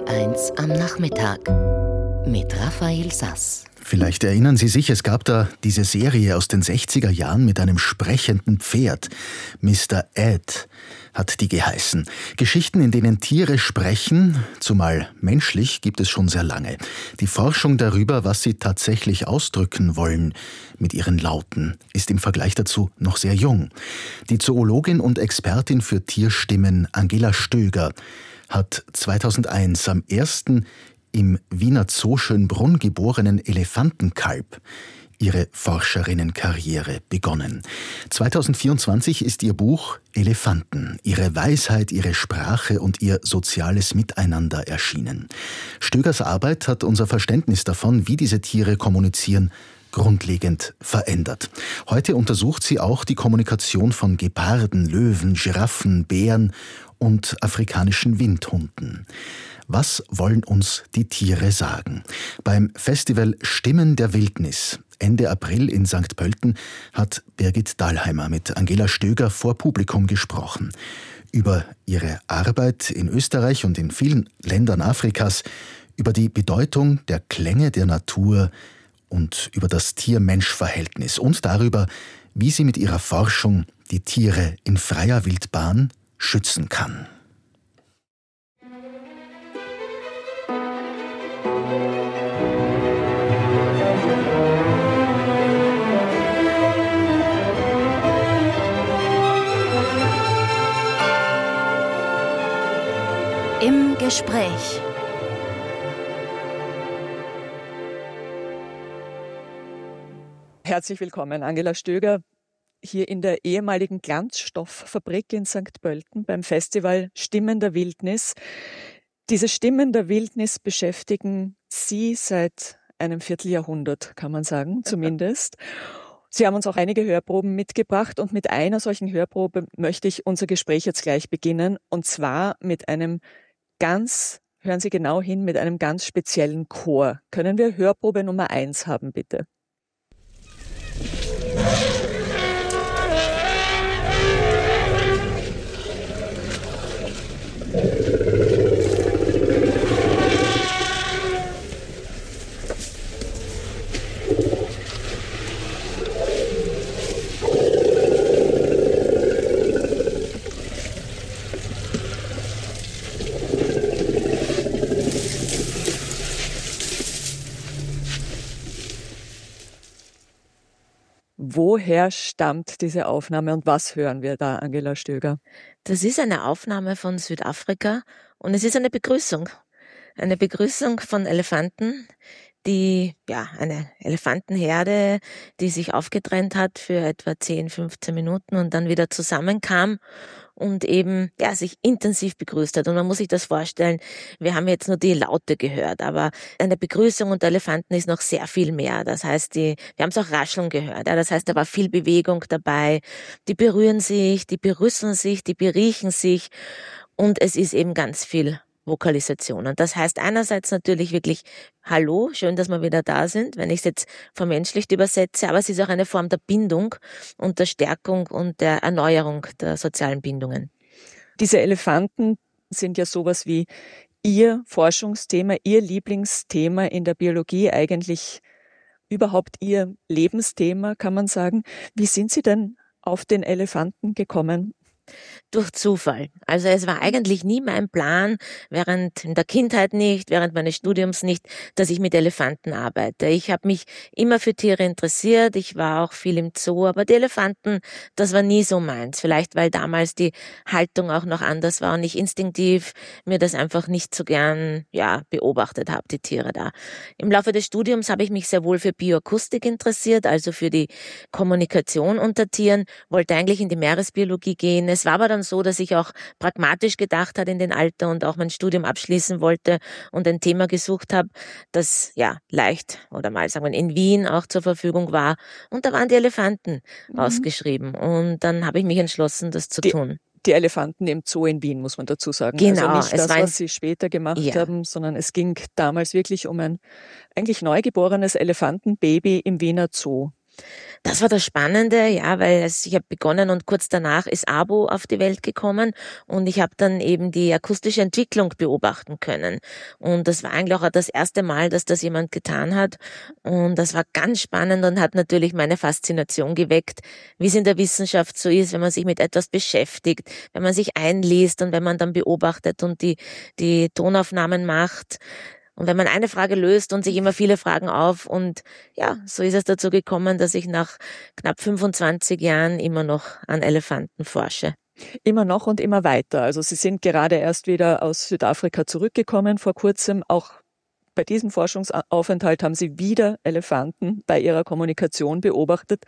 Bayern 1 am Nachmittag mit Raphael Sass. Vielleicht erinnern Sie sich, es gab da diese Serie aus den 60er Jahren mit einem sprechenden Pferd. Mr. Ed hat die geheißen. Geschichten, in denen Tiere sprechen, zumal menschlich, gibt es schon sehr lange. Die Forschung darüber, was sie tatsächlich ausdrücken wollen mit ihren Lauten, ist im Vergleich dazu noch sehr jung. Die Zoologin und Expertin für Tierstimmen Angela Stöger hat 2001 am ersten im Wiener Zoo Schönbrunn geborenen Elefantenkalb ihre Forscherinnenkarriere begonnen. 2024 ist ihr Buch Elefanten, ihre Weisheit, ihre Sprache und ihr soziales Miteinander erschienen. Stögers Arbeit hat unser Verständnis davon, wie diese Tiere kommunizieren, grundlegend verändert. Heute untersucht sie auch die Kommunikation von Geparden, Löwen, Giraffen, Bären und afrikanischen Windhunden. Was wollen uns die Tiere sagen? Beim Festival Stimmen der Wildnis Ende April in St. Pölten hat Birgit Dahlheimer mit Angela Stöger vor Publikum gesprochen. Über ihre Arbeit in Österreich und in vielen Ländern Afrikas, über die Bedeutung der Klänge der Natur und über das Tier-Mensch-Verhältnis und darüber, wie sie mit ihrer Forschung die Tiere in freier Wildbahn schützen kann. Im Gespräch. Herzlich willkommen, Angela Stöger, hier in der ehemaligen Glanzstofffabrik in St. Pölten beim Festival Stimmen der Wildnis. Diese Stimmen der Wildnis beschäftigen Sie seit einem Vierteljahrhundert, kann man sagen, zumindest. Sie haben uns auch einige Hörproben mitgebracht und mit einer solchen Hörprobe möchte ich unser Gespräch jetzt gleich beginnen, und zwar mit einem hören Sie genau hin, mit einem ganz speziellen Chor. Können wir Hörprobe Nummer 1 haben, bitte? Woher stammt diese Aufnahme und was hören wir da, Angela Stöger? Das ist eine Aufnahme von Südafrika und es ist eine Begrüßung. Eine Begrüßung von Elefanten, eine Elefantenherde, die sich aufgetrennt hat für etwa 10, 15 Minuten und dann wieder zusammenkam und sich intensiv begrüßt hat. Und man muss sich das vorstellen, wir haben jetzt nur die Laute gehört, aber eine Begrüßung unter Elefanten ist noch sehr viel mehr. Das heißt, wir haben es auch rascheln gehört. Ja, das heißt, da war viel Bewegung dabei. Die berühren sich, die berüsseln sich, die beriechen sich und es ist eben ganz viel Vokalisation. Und das heißt einerseits natürlich wirklich Hallo, schön, dass wir wieder da sind, wenn ich es jetzt vermenschlicht übersetze, aber es ist auch eine Form der Bindung und der Stärkung und der Erneuerung der sozialen Bindungen. Diese Elefanten sind ja sowas wie Ihr Forschungsthema, Ihr Lieblingsthema in der Biologie, eigentlich überhaupt Ihr Lebensthema, kann man sagen. Wie sind Sie denn auf den Elefanten gekommen? Durch Zufall. Also es war eigentlich nie mein Plan, während in der Kindheit nicht, während meines Studiums nicht, dass ich mit Elefanten arbeite. Ich habe mich immer für Tiere interessiert, ich war auch viel im Zoo, aber die Elefanten, das war nie so meins. Vielleicht, weil damals die Haltung auch noch anders war und ich instinktiv mir das einfach nicht so gern beobachtet habe, die Tiere da. Im Laufe des Studiums habe ich mich sehr wohl für Bioakustik interessiert, also für die Kommunikation unter Tieren, wollte eigentlich in die Meeresbiologie gehen. Es war aber dann so, dass ich auch pragmatisch gedacht habe in den Alter und auch mein Studium abschließen wollte und ein Thema gesucht habe, das leicht oder mal sagen wir in Wien auch zur Verfügung war. Und da waren die Elefanten ausgeschrieben und dann habe ich mich entschlossen, das zu tun. Die Elefanten im Zoo in Wien, muss man dazu sagen. Genau. Also nicht das, was Sie später gemacht haben, sondern es ging damals wirklich um ein eigentlich neugeborenes Elefantenbaby im Wiener Zoo. Das war das Spannende, ja, weil ich habe begonnen und kurz danach ist Abo auf die Welt gekommen und ich habe dann eben die akustische Entwicklung beobachten können. Und das war eigentlich auch das erste Mal, dass das jemand getan hat. Und das war ganz spannend und hat natürlich meine Faszination geweckt, wie es in der Wissenschaft so ist, wenn man sich mit etwas beschäftigt, wenn man sich einliest und wenn man dann beobachtet und die Tonaufnahmen macht. Und wenn man eine Frage löst und sich immer viele Fragen auf und ja, so ist es dazu gekommen, dass ich nach knapp 25 Jahren immer noch an Elefanten forsche. Immer noch und immer weiter. Also Sie sind gerade erst wieder aus Südafrika zurückgekommen vor kurzem. Auch bei diesem Forschungsaufenthalt haben Sie wieder Elefanten bei Ihrer Kommunikation beobachtet.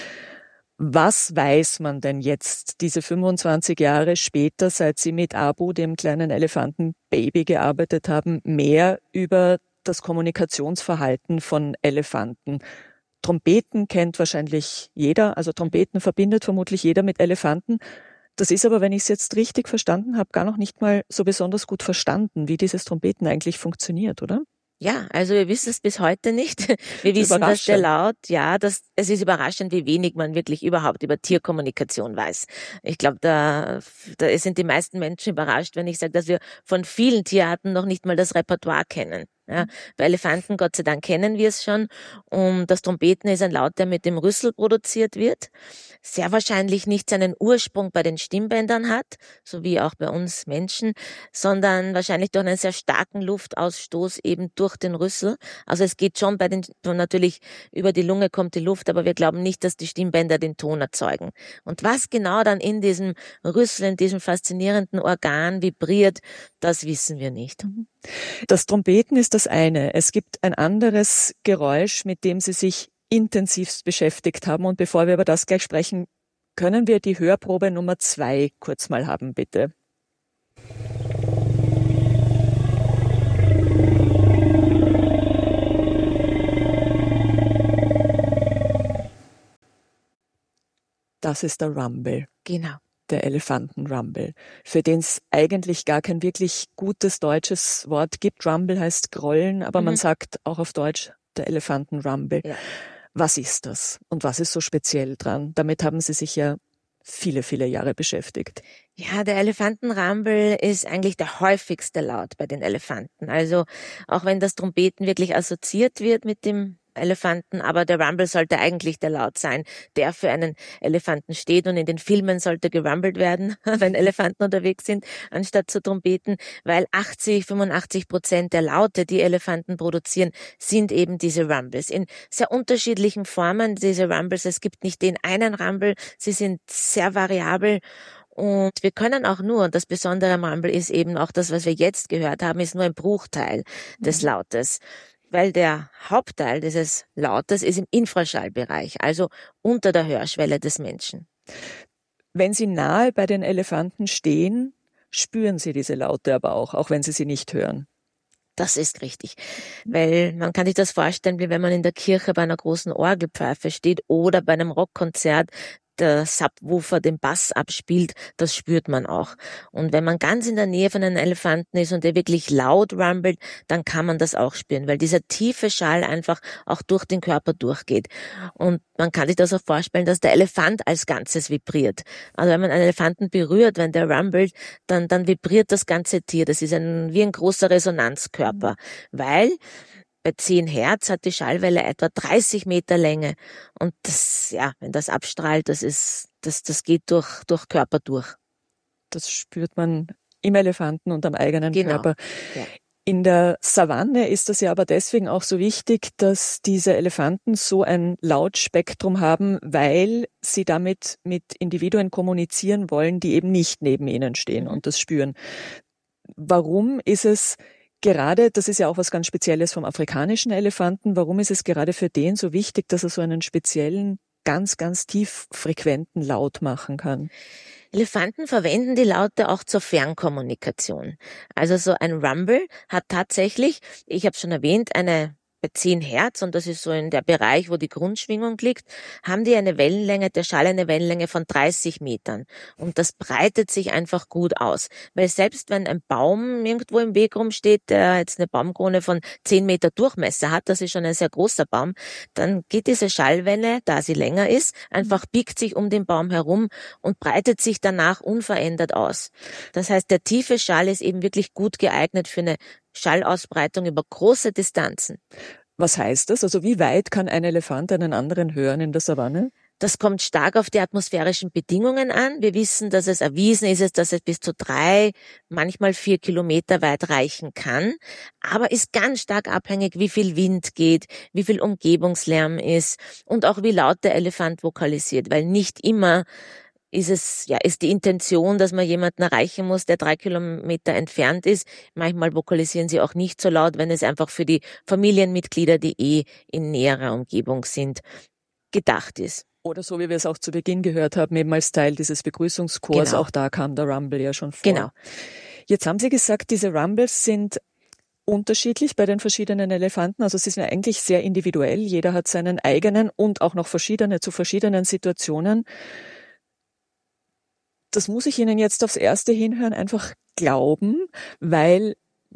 Was weiß man denn jetzt, diese 25 Jahre später, seit Sie mit Abu, dem kleinen Elefantenbaby, gearbeitet haben, mehr über das Kommunikationsverhalten von Elefanten? Trompeten kennt wahrscheinlich jeder, also Trompeten verbindet vermutlich jeder mit Elefanten. Das ist aber, wenn ich es jetzt richtig verstanden habe, gar noch nicht mal so besonders gut verstanden, wie dieses Trompeten eigentlich funktioniert, oder? Ja, also wir wissen es bis heute nicht. Wir wissen, dass der Laut, es ist überraschend, wie wenig man wirklich überhaupt über Tierkommunikation weiß. Ich glaube, da sind die meisten Menschen überrascht, wenn ich sage, dass wir von vielen Tierarten noch nicht mal das Repertoire kennen. Ja, bei Elefanten, Gott sei Dank, kennen wir es schon. Und das Trompeten ist ein Laut, der mit dem Rüssel produziert wird. Sehr wahrscheinlich nicht seinen Ursprung bei den Stimmbändern hat, so wie auch bei uns Menschen, sondern wahrscheinlich durch einen sehr starken Luftausstoß eben durch den Rüssel. Also es geht schon natürlich über die Lunge kommt die Luft, aber wir glauben nicht, dass die Stimmbänder den Ton erzeugen. Und was genau dann in diesem Rüssel, in diesem faszinierenden Organ vibriert, das wissen wir nicht. Das Trompeten ist das eine. Es gibt ein anderes Geräusch, mit dem Sie sich intensivst beschäftigt haben. Und bevor wir über das gleich sprechen, können wir die Hörprobe Nummer 2 kurz mal haben, bitte. Das ist der Rumble. Genau. Der Elefanten-Rumble, für den es eigentlich gar kein wirklich gutes deutsches Wort gibt. Rumble heißt grollen, aber man sagt auch auf Deutsch der Elefanten-Rumble. Ja. Was ist das und was ist so speziell dran? Damit haben Sie sich ja viele, viele Jahre beschäftigt. Ja, der Elefanten-Rumble ist eigentlich der häufigste Laut bei den Elefanten. Also auch wenn das Trompeten wirklich assoziiert wird mit dem Elefanten, aber der Rumble sollte eigentlich der Laut sein, der für einen Elefanten steht, und in den Filmen sollte gerumbelt werden, wenn Elefanten unterwegs sind, anstatt zu Trompeten, weil 85% der Laute, die Elefanten produzieren, sind eben diese Rumbles. In sehr unterschiedlichen Formen, diese Rumbles. Es gibt nicht den einen Rumble, sie sind sehr variabel. Und wir können auch nur, und das Besondere am Rumble ist eben auch das, was wir jetzt gehört haben, ist nur ein Bruchteil des Lautes. Weil der Hauptteil dieses Lautes ist im Infraschallbereich, also unter der Hörschwelle des Menschen. Wenn Sie nahe bei den Elefanten stehen, spüren Sie diese Laute aber auch wenn Sie sie nicht hören. Das ist richtig, weil man kann sich das vorstellen, wie wenn man in der Kirche bei einer großen Orgelpfeife steht oder bei einem Rockkonzert der Subwoofer den Bass abspielt, das spürt man auch. Und wenn man ganz in der Nähe von einem Elefanten ist und der wirklich laut rumbelt, dann kann man das auch spüren, weil dieser tiefe Schall einfach auch durch den Körper durchgeht. Und man kann sich das auch vorstellen, dass der Elefant als Ganzes vibriert. Also wenn man einen Elefanten berührt, wenn der rumbelt, dann vibriert das ganze Tier. Das ist wie ein großer Resonanzkörper, weil bei 10 Hertz hat die Schallwelle etwa 30 Meter Länge. Und das, wenn das abstrahlt, das geht durch Körper durch. Das spürt man im Elefanten und am eigenen Körper. Ja. In der Savanne ist das ja aber deswegen auch so wichtig, dass diese Elefanten so ein Lautspektrum haben, weil sie damit mit Individuen kommunizieren wollen, die eben nicht neben ihnen stehen und das spüren. Warum ist es gerade, das ist ja auch was ganz Spezielles vom afrikanischen Elefanten, warum ist es gerade für den so wichtig, dass er so einen speziellen, ganz, ganz tief frequenten Laut machen kann? Elefanten verwenden die Laute auch zur Fernkommunikation. Also so ein Rumble hat tatsächlich, ich habe schon erwähnt, eine bei 10 Hertz, und das ist so in der Bereich, wo die Grundschwingung liegt, haben die der Schall eine Wellenlänge von 30 Metern. Und das breitet sich einfach gut aus. Weil selbst wenn ein Baum irgendwo im Weg rumsteht, der jetzt eine Baumkrone von 10 Meter Durchmesser hat, das ist schon ein sehr großer Baum, dann geht diese Schallwelle, da sie länger ist, einfach biegt sich um den Baum herum und breitet sich danach unverändert aus. Das heißt, der tiefe Schall ist eben wirklich gut geeignet für eine Schallausbreitung über große Distanzen. Was heißt das? Also wie weit kann ein Elefant einen anderen hören in der Savanne? Das kommt stark auf die atmosphärischen Bedingungen an. Wir wissen, dass es erwiesen ist, dass es bis zu 3, manchmal 4 Kilometer weit reichen kann. Aber ist ganz stark abhängig, wie viel Wind geht, wie viel Umgebungslärm ist und auch wie laut der Elefant vokalisiert. Weil nicht immer ist die Intention, dass man jemanden erreichen muss, der 3 Kilometer entfernt ist. Manchmal vokalisieren sie auch nicht so laut, wenn es einfach für die Familienmitglieder, die in näherer Umgebung sind, gedacht ist. Oder so, wie wir es auch zu Beginn gehört haben, eben als Teil dieses Begrüßungschors, Genau. Auch da kam der Rumble ja schon vor. Genau. Jetzt haben Sie gesagt, diese Rumbles sind unterschiedlich bei den verschiedenen Elefanten. Also sie sind eigentlich sehr individuell. Jeder hat seinen eigenen und auch noch verschiedene zu verschiedenen Situationen. Das muss ich Ihnen jetzt aufs Erste hinhören einfach glauben, weil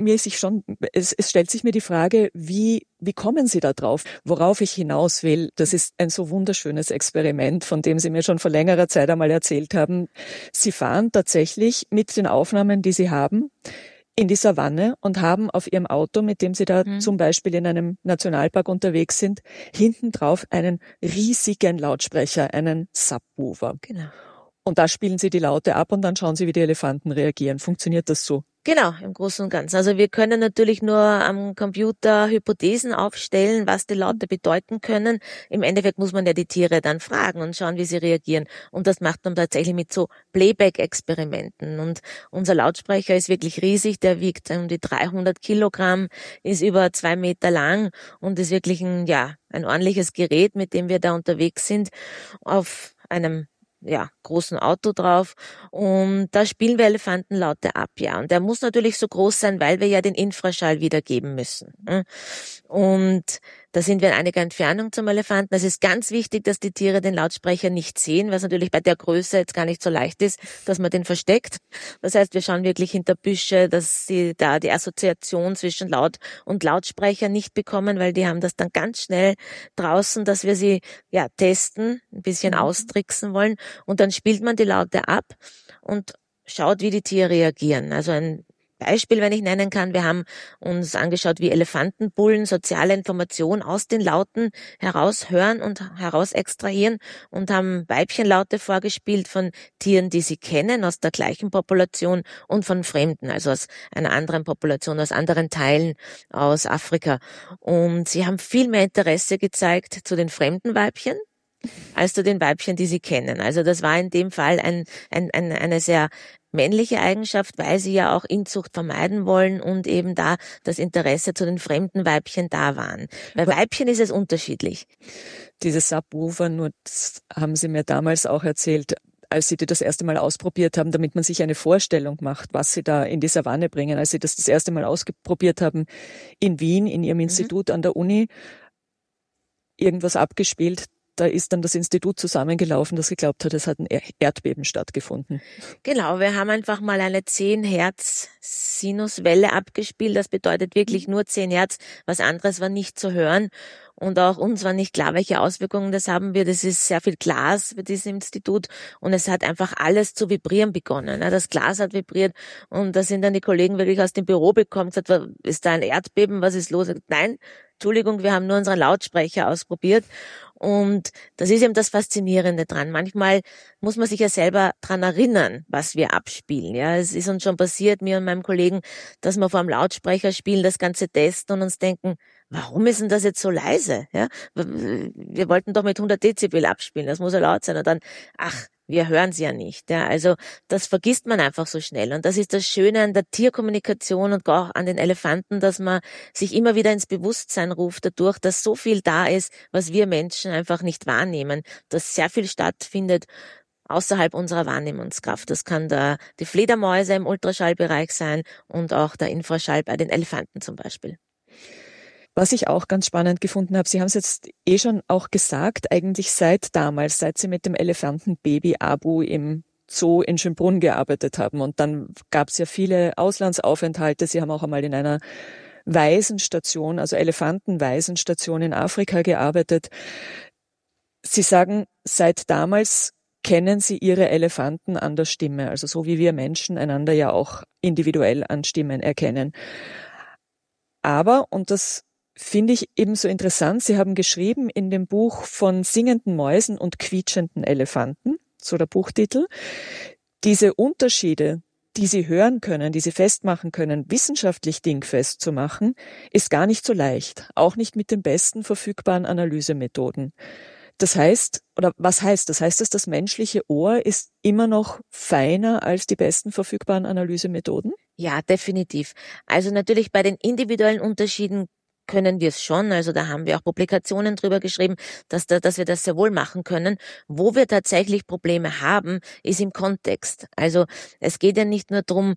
es stellt sich mir die Frage, wie kommen Sie da drauf? Worauf ich hinaus will, das ist ein so wunderschönes Experiment, von dem Sie mir schon vor längerer Zeit einmal erzählt haben. Sie fahren tatsächlich mit den Aufnahmen, die Sie haben, in die Savanne und haben auf Ihrem Auto, mit dem Sie da zum Beispiel in einem Nationalpark unterwegs sind, hinten drauf einen riesigen Lautsprecher, einen Subwoofer. Genau. Und da spielen Sie die Laute ab und dann schauen Sie, wie die Elefanten reagieren. Funktioniert das so? Genau, im Großen und Ganzen. Also wir können natürlich nur am Computer Hypothesen aufstellen, was die Laute bedeuten können. Im Endeffekt muss man ja die Tiere dann fragen und schauen, wie sie reagieren. Und das macht man tatsächlich mit so Playback-Experimenten. Und unser Lautsprecher ist wirklich riesig. Der wiegt um die 300 Kilogramm, ist über 2 Meter lang und ist wirklich ein ordentliches Gerät, mit dem wir da unterwegs sind, auf einem großen Auto drauf, und da spielen wir Elefantenlaute ab, ja. Und der muss natürlich so groß sein, weil wir ja den Infraschall wiedergeben müssen. Und da sind wir in einiger Entfernung zum Elefanten. Es ist ganz wichtig, dass die Tiere den Lautsprecher nicht sehen, was natürlich bei der Größe jetzt gar nicht so leicht ist, dass man den versteckt. Das heißt, wir schauen wirklich hinter Büsche, dass sie da die Assoziation zwischen Laut und Lautsprecher nicht bekommen, weil die haben das dann ganz schnell draußen, dass wir sie testen, ein bisschen austricksen wollen. Und dann spielt man die Laute ab und schaut, wie die Tiere reagieren. Also ein Beispiel, wenn ich nennen kann, wir haben uns angeschaut, wie Elefantenbullen soziale Informationen aus den Lauten heraushören und heraus extrahieren und haben Weibchenlaute vorgespielt von Tieren, die sie kennen, aus der gleichen Population, und von Fremden, also aus einer anderen Population, aus anderen Teilen aus Afrika. Und sie haben viel mehr Interesse gezeigt zu den fremden Weibchen als zu den Weibchen, die sie kennen. Also das war in dem Fall eine sehr männliche Eigenschaft, weil sie ja auch Inzucht vermeiden wollen und eben da das Interesse zu den fremden Weibchen da waren. Bei Weibchen ist es unterschiedlich. Diese Subwoofer, nur das haben Sie mir damals auch erzählt, als Sie die das erste Mal ausprobiert haben, damit man sich eine Vorstellung macht, was Sie da in die Savanne bringen. Als Sie das erste Mal ausprobiert haben in Wien, in Ihrem Institut an der Uni, irgendwas abgespielt, da ist dann das Institut zusammengelaufen, das geglaubt hat, es hat ein Erdbeben stattgefunden. Genau, wir haben einfach mal eine 10 Hertz Sinuswelle abgespielt. Das bedeutet wirklich nur 10 Hertz. Was anderes war nicht zu hören. Und auch uns war nicht klar, welche Auswirkungen das haben wird. Es ist sehr viel Glas für dieses Institut und es hat einfach alles zu vibrieren begonnen. Das Glas hat vibriert und da sind dann die Kollegen wirklich aus dem Büro gekommen und gesagt, ist da ein Erdbeben, was ist los? Nein, Entschuldigung, wir haben nur unseren Lautsprecher ausprobiert. Und das ist eben das Faszinierende dran. Manchmal muss man sich ja selber dran erinnern, was wir abspielen. Ja, es ist uns schon passiert, mir und meinem Kollegen, dass wir vor dem Lautsprecher spielen, das Ganze testen und uns denken, warum ist denn das jetzt so leise? Ja, wir wollten doch mit 100 Dezibel abspielen, das muss ja laut sein. Und dann, wir hören sie ja nicht. Ja, also das vergisst man einfach so schnell. Und das ist das Schöne an der Tierkommunikation und auch an den Elefanten, dass man sich immer wieder ins Bewusstsein ruft dadurch, dass so viel da ist, was wir Menschen einfach nicht wahrnehmen, dass sehr viel stattfindet außerhalb unserer Wahrnehmungskraft. Das kann die Fledermäuse im Ultraschallbereich sein und auch der Infraschall bei den Elefanten zum Beispiel. Was ich auch ganz spannend gefunden habe, Sie haben es jetzt schon auch gesagt, eigentlich seit Sie mit dem Elefantenbaby Abu im Zoo in Schönbrunn gearbeitet haben. Und dann gab es ja viele Auslandsaufenthalte. Sie haben auch einmal in einer Waisenstation, also Elefantenwaisenstation in Afrika gearbeitet. Sie sagen, seit damals kennen Sie Ihre Elefanten an der Stimme, also so wie wir Menschen einander ja auch individuell an Stimmen erkennen. Aber, und das finde ich ebenso interessant, Sie haben geschrieben in dem Buch von singenden Mäusen und quietschenden Elefanten, so der Buchtitel, diese Unterschiede, die Sie hören können, die Sie festmachen können, wissenschaftlich dingfest zu machen, ist gar nicht so leicht, auch nicht mit den besten verfügbaren Analysemethoden. Das heißt, oder was heißt das? Heißt es, das menschliche Ohr ist immer noch feiner als die besten verfügbaren Analysemethoden? Ja, definitiv. Also natürlich bei den individuellen Unterschieden können wir es schon. Also da haben wir auch Publikationen drüber geschrieben, dass wir das sehr wohl machen können. Wo wir tatsächlich Probleme haben, ist im Kontext. Also es geht ja nicht nur darum,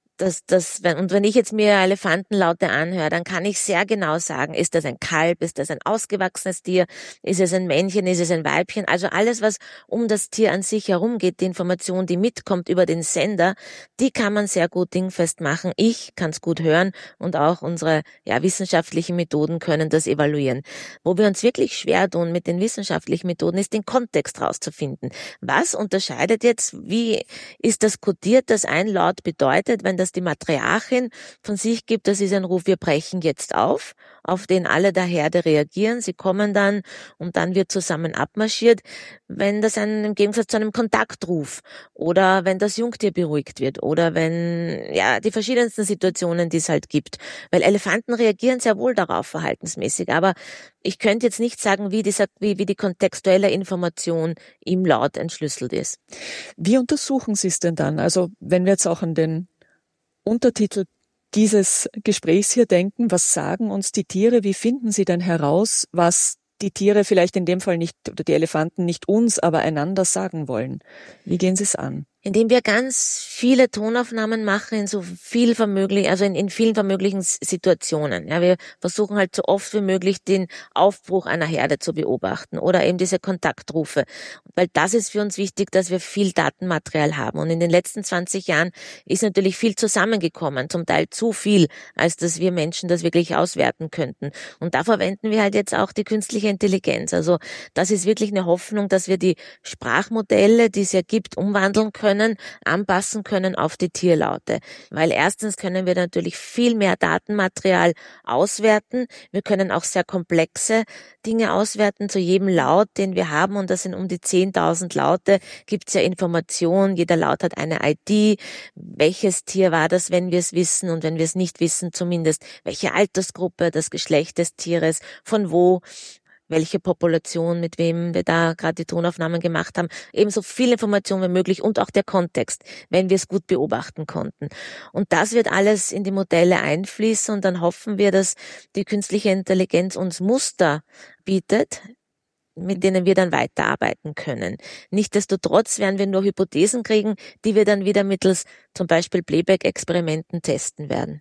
wenn ich jetzt mir Elefantenlaute anhöre, dann kann ich sehr genau sagen, ist das ein Kalb, ist das ein ausgewachsenes Tier, ist es ein Männchen, ist es ein Weibchen, also alles, was um das Tier an sich herumgeht, die Information, die mitkommt über den Sender, die kann man sehr gut dingfest machen. Ich kann es gut hören und auch unsere wissenschaftlichen Methoden können das evaluieren. Wo wir uns wirklich schwer tun mit den wissenschaftlichen Methoden, ist den Kontext rauszufinden. Was unterscheidet jetzt, wie ist das kodiert, dass ein Laut bedeutet, wenn das die Matriarchin von sich gibt, das ist ein Ruf, wir brechen jetzt auf den alle der Herde reagieren, sie kommen dann und dann wird zusammen abmarschiert, wenn das im Gegensatz zu einem Kontaktruf oder wenn das Jungtier beruhigt wird oder wenn, die verschiedensten Situationen, die es halt gibt. Weil Elefanten reagieren sehr wohl darauf verhaltensmäßig, aber ich könnte jetzt nicht sagen, wie die kontextuelle Information im Laut entschlüsselt ist. Wie untersuchen Sie es denn dann? Also wenn wir jetzt auch an den Untertitel dieses Gesprächs hier denken, was sagen uns die Tiere, wie finden Sie denn heraus, was die Tiere vielleicht in dem Fall nicht, oder die Elefanten nicht uns, aber einander sagen wollen? Wie gehen Sie es an? Indem wir ganz viele Tonaufnahmen machen in vielen vermöglichen Situationen. Ja, wir versuchen halt so oft wie möglich den Aufbruch einer Herde zu beobachten oder eben diese Kontaktrufe. Weil das ist für uns wichtig, dass wir viel Datenmaterial haben. Und in den letzten 20 Jahren ist natürlich viel zusammengekommen, zum Teil zu viel, als dass wir Menschen das wirklich auswerten könnten. Und da verwenden wir halt jetzt auch die künstliche Intelligenz. Also das ist wirklich eine Hoffnung, dass wir die Sprachmodelle, die es ja gibt, umwandeln können, anpassen können auf die Tierlaute. Weil erstens können wir natürlich viel mehr Datenmaterial auswerten. Wir können auch sehr komplexe Dinge auswerten zu jedem Laut, den wir haben. Und das sind um die 10.000 Laute. Gibt es ja Informationen. Jeder Laut hat eine ID. Welches Tier war das, wenn wir es wissen? Und wenn wir es nicht wissen, zumindest welche Altersgruppe, das Geschlecht des Tieres, von wo, welche Population, mit wem wir da gerade die Tonaufnahmen gemacht haben. Ebenso viel Information wie möglich und auch der Kontext, wenn wir es gut beobachten konnten. Und das wird alles in die Modelle einfließen und dann hoffen wir, dass die künstliche Intelligenz uns Muster bietet, mit denen wir dann weiterarbeiten können. Nichtsdestotrotz werden wir nur Hypothesen kriegen, die wir dann wieder mittels zum Beispiel Playback-Experimenten testen werden.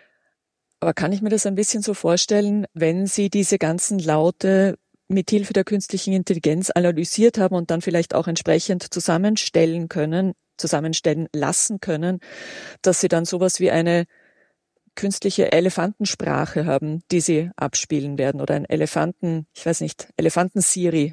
Aber kann ich mir das ein bisschen so vorstellen, wenn Sie diese ganzen Laute mit Hilfe der künstlichen Intelligenz analysiert haben und dann vielleicht auch entsprechend zusammenstellen lassen können, dass Sie dann sowas wie eine künstliche Elefantensprache haben, die Sie abspielen werden oder ein Elefanten-Siri,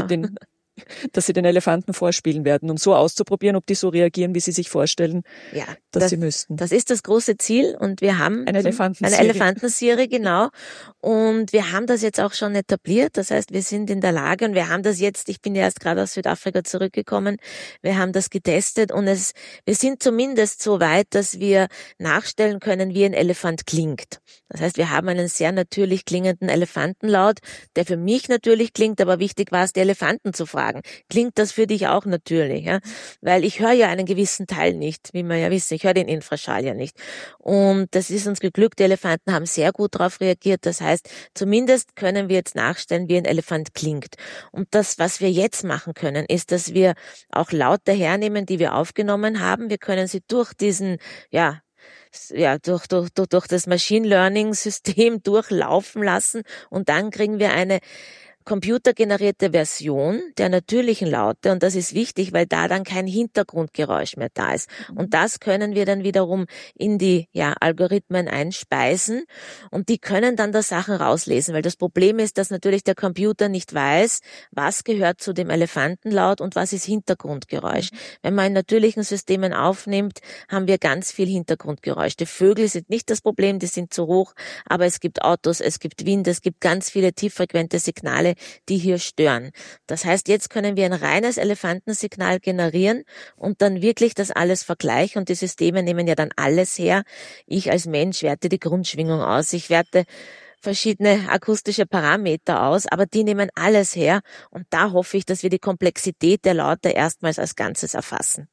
dass Sie den Elefanten vorspielen werden, um so auszuprobieren, ob die so reagieren, wie Sie sich vorstellen, dass sie müssten. Das ist das große Ziel und wir haben eine Elefanten-Siri, genau. Und wir haben das jetzt auch schon etabliert. Das heißt, wir sind in der Lage und wir haben das jetzt, ich bin ja erst gerade aus Südafrika zurückgekommen, wir haben das getestet und wir sind zumindest so weit, dass wir nachstellen können, wie ein Elefant klingt. Das heißt, wir haben einen sehr natürlich klingenden Elefantenlaut, der für mich natürlich klingt, aber wichtig war es, die Elefanten zu fragen. Klingt das für dich auch natürlich? Ja? Weil ich höre ja einen gewissen Teil nicht, wie wir ja wissen. Ich höre den Infraschall ja nicht. Und das ist uns geglückt. Die Elefanten haben sehr gut darauf reagiert. Das heißt, zumindest können wir jetzt nachstellen, wie ein Elefant klingt. Und das, was wir jetzt machen können, ist, dass wir auch Laute hernehmen, die wir aufgenommen haben. Wir können sie durch durch das Machine Learning System durchlaufen lassen und dann kriegen wir eine computergenerierte Version der natürlichen Laute und das ist wichtig, weil da dann kein Hintergrundgeräusch mehr da ist. Und das können wir dann wiederum in die Algorithmen einspeisen und die können dann da Sachen rauslesen, weil das Problem ist, dass natürlich der Computer nicht weiß, was gehört zu dem Elefantenlaut und was ist Hintergrundgeräusch. Wenn man in natürlichen Systemen aufnimmt, haben wir ganz viel Hintergrundgeräusch. Die Vögel sind nicht das Problem, die sind zu hoch, aber es gibt Autos, es gibt Wind, es gibt ganz viele tieffrequente Signale, die hier stören. Das heißt, jetzt können wir ein reines Elefantensignal generieren und dann wirklich das alles vergleichen und die Systeme nehmen ja dann alles her. Ich als Mensch werte die Grundschwingung aus, ich werte verschiedene akustische Parameter aus, aber die nehmen alles her und da hoffe ich, dass wir die Komplexität der Laute erstmals als Ganzes erfassen.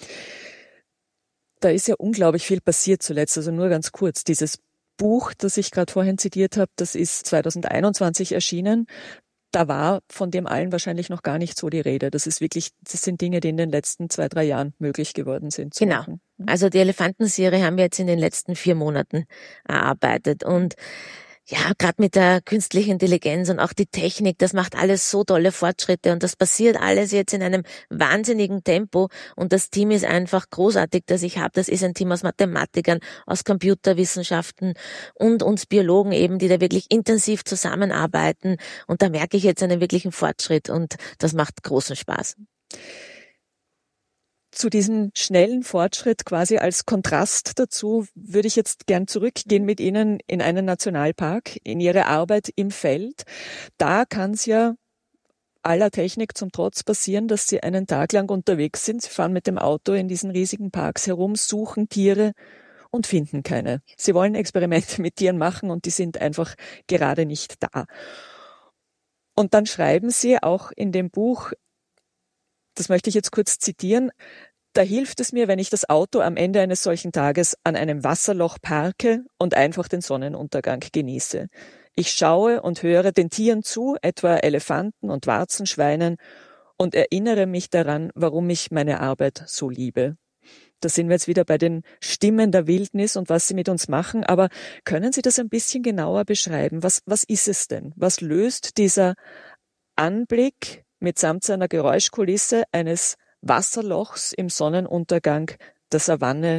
Da ist ja unglaublich viel passiert zuletzt, also nur ganz kurz. Dieses Buch, das ich gerade vorhin zitiert habe, das ist 2021 erschienen. Da war von dem allen wahrscheinlich noch gar nicht so die Rede. Das sind Dinge, die in den letzten 2-3 Jahren möglich geworden sind. Genau. Also die Elefantenserie haben wir jetzt in den letzten 4 Monaten erarbeitet und ja, gerade mit der künstlichen Intelligenz und auch die Technik, das macht alles so tolle Fortschritte und das passiert alles jetzt in einem wahnsinnigen Tempo und das Team ist einfach großartig, das ich habe. Das ist ein Team aus Mathematikern, aus Computerwissenschaften und uns Biologen eben, die da wirklich intensiv zusammenarbeiten und da merke ich jetzt einen wirklichen Fortschritt und das macht großen Spaß. Zu diesem schnellen Fortschritt quasi als Kontrast dazu würde ich jetzt gern zurückgehen mit Ihnen in einen Nationalpark, in Ihre Arbeit im Feld. Da kann es ja aller Technik zum Trotz passieren, dass Sie einen Tag lang unterwegs sind. Sie fahren mit dem Auto in diesen riesigen Parks herum, suchen Tiere und finden keine. Sie wollen Experimente mit Tieren machen und die sind einfach gerade nicht da. Und dann schreiben Sie auch in dem Buch, das möchte ich jetzt kurz zitieren, da hilft es mir, wenn ich das Auto am Ende eines solchen Tages an einem Wasserloch parke und einfach den Sonnenuntergang genieße. Ich schaue und höre den Tieren zu, etwa Elefanten und Warzenschweinen, und erinnere mich daran, warum ich meine Arbeit so liebe. Da sind wir jetzt wieder bei den Stimmen der Wildnis und was sie mit uns machen. Aber können Sie das ein bisschen genauer beschreiben? Was ist es denn? Was löst dieser Anblick mitsamt seiner Geräuschkulisse eines Wasserlochs im Sonnenuntergang der Savanne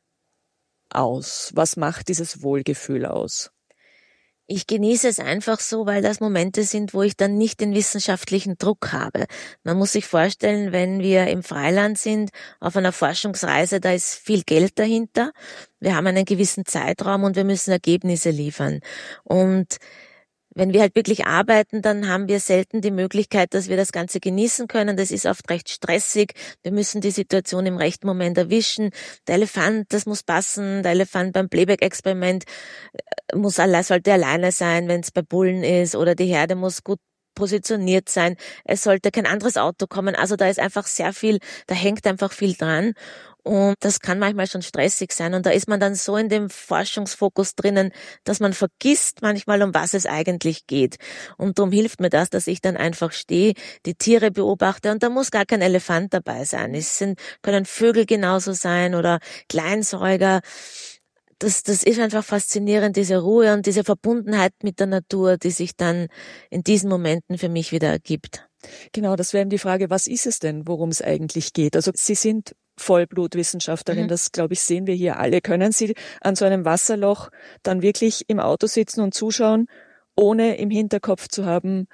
aus? Was macht dieses Wohlgefühl aus? Ich genieße es einfach so, weil das Momente sind, wo ich dann nicht den wissenschaftlichen Druck habe. Man muss sich vorstellen, wenn wir im Freiland sind, auf einer Forschungsreise, da ist viel Geld dahinter. Wir haben einen gewissen Zeitraum und wir müssen Ergebnisse liefern. Und wenn wir halt wirklich arbeiten, dann haben wir selten die Möglichkeit, dass wir das Ganze genießen können. Das ist oft recht stressig. Wir müssen die Situation im rechten Moment erwischen. Der Elefant, das muss passen. Der Elefant beim Playback-Experiment sollte alleine sein, wenn es bei Bullen ist, oder die Herde muss gut positioniert sein. Es sollte kein anderes Auto kommen. Also da ist einfach sehr viel, da hängt einfach viel dran. Und das kann manchmal schon stressig sein. Und da ist man dann so in dem Forschungsfokus drinnen, dass man vergisst manchmal, um was es eigentlich geht. Und darum hilft mir das, dass ich dann einfach stehe, die Tiere beobachte. Und da muss gar kein Elefant dabei sein. Können Vögel genauso sein oder Kleinsäuger. Das ist einfach faszinierend, diese Ruhe und diese Verbundenheit mit der Natur, die sich dann in diesen Momenten für mich wieder ergibt. Genau, das wäre eben die Frage, was ist es denn, worum es eigentlich geht? Also Sie sind Vollblutwissenschaftlerin, das, glaube ich, sehen wir hier alle. Können Sie an so einem Wasserloch dann wirklich im Auto sitzen und zuschauen, ohne im Hinterkopf zu haben,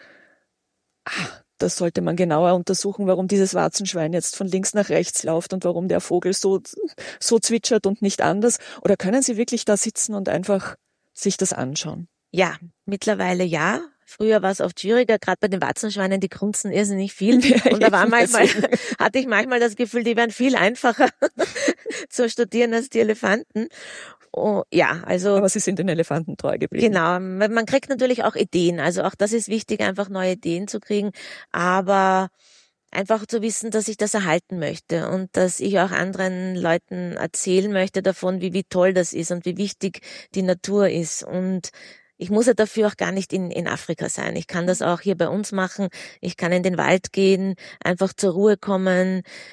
das sollte man genauer untersuchen, warum dieses Warzenschwein jetzt von links nach rechts läuft und warum der Vogel so zwitschert und nicht anders? Oder können Sie wirklich da sitzen und einfach sich das anschauen? Ja, mittlerweile ja. Früher war es oft schwieriger, gerade bei den Warzenschweinen, die grunzen irrsinnig viel. Ja, und da hatte ich manchmal das Gefühl, die wären viel einfacher zu studieren als die Elefanten. Oh, ja, also. Aber Sie sind den Elefanten treu geblieben. Genau. Man kriegt natürlich auch Ideen. Also auch das ist wichtig, einfach neue Ideen zu kriegen. Aber einfach zu wissen, dass ich das erhalten möchte und dass ich auch anderen Leuten erzählen möchte davon, wie toll das ist und wie wichtig die Natur ist. Und ich muss ja dafür auch gar nicht in Afrika sein. Ich kann das auch hier bei uns machen. Ich kann in den Wald gehen, einfach zur Ruhe kommen,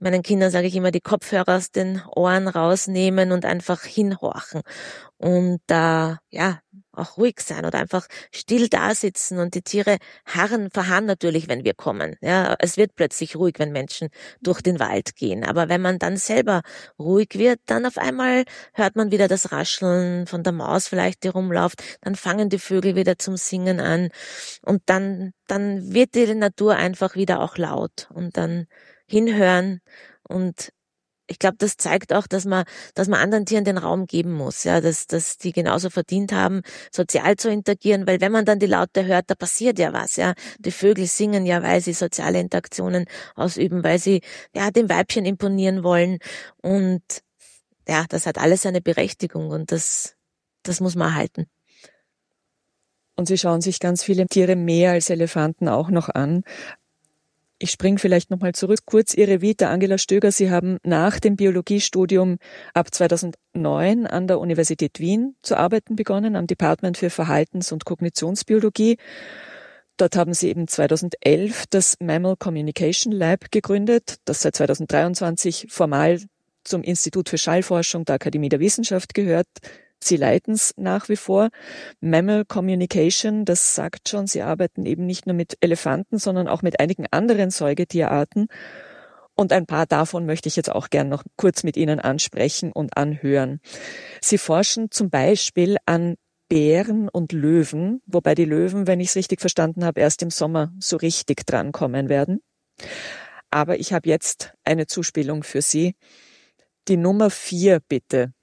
meinen Kindern sage ich immer, die Kopfhörer aus den Ohren rausnehmen und einfach hinhorchen und da auch ruhig sein oder einfach still da sitzen, und die Tiere verharren natürlich, wenn wir kommen. Ja, es wird plötzlich ruhig, wenn Menschen durch den Wald gehen. Aber wenn man dann selber ruhig wird, dann auf einmal hört man wieder das Rascheln von der Maus vielleicht, die rumläuft. Dann fangen die Vögel wieder zum Singen an. Und dann wird die Natur einfach wieder auch laut. Und dann hinhören. Und ich glaube, das zeigt auch, dass man anderen Tieren den Raum geben muss, ja, dass die genauso verdient haben, sozial zu interagieren, weil wenn man dann die Laute hört, da passiert ja was, ja. Die Vögel singen ja, weil sie soziale Interaktionen ausüben, weil sie dem Weibchen imponieren wollen, und ja, das hat alles seine Berechtigung, und das muss man erhalten. Und Sie schauen sich ganz viele Tiere mehr als Elefanten auch noch an. Ich springe vielleicht nochmal zurück, kurz Ihre Vita, Angela Stöger. Sie haben nach dem Biologiestudium ab 2009 an der Universität Wien zu arbeiten begonnen, am Department für Verhaltens- und Kognitionsbiologie. Dort haben Sie eben 2011 das Mammal Communication Lab gegründet, das seit 2023 formal zum Institut für Schallforschung der Akademie der Wissenschaft gehört. Sie leiten es nach wie vor. Mammal Communication, das sagt schon, Sie arbeiten eben nicht nur mit Elefanten, sondern auch mit einigen anderen Säugetierarten. Und ein paar davon möchte ich jetzt auch gern noch kurz mit Ihnen ansprechen und anhören. Sie forschen zum Beispiel an Bären und Löwen, wobei die Löwen, wenn ich es richtig verstanden habe, erst im Sommer so richtig drankommen werden. Aber ich habe jetzt eine Zuspielung für Sie. Die Nummer 4 bitte.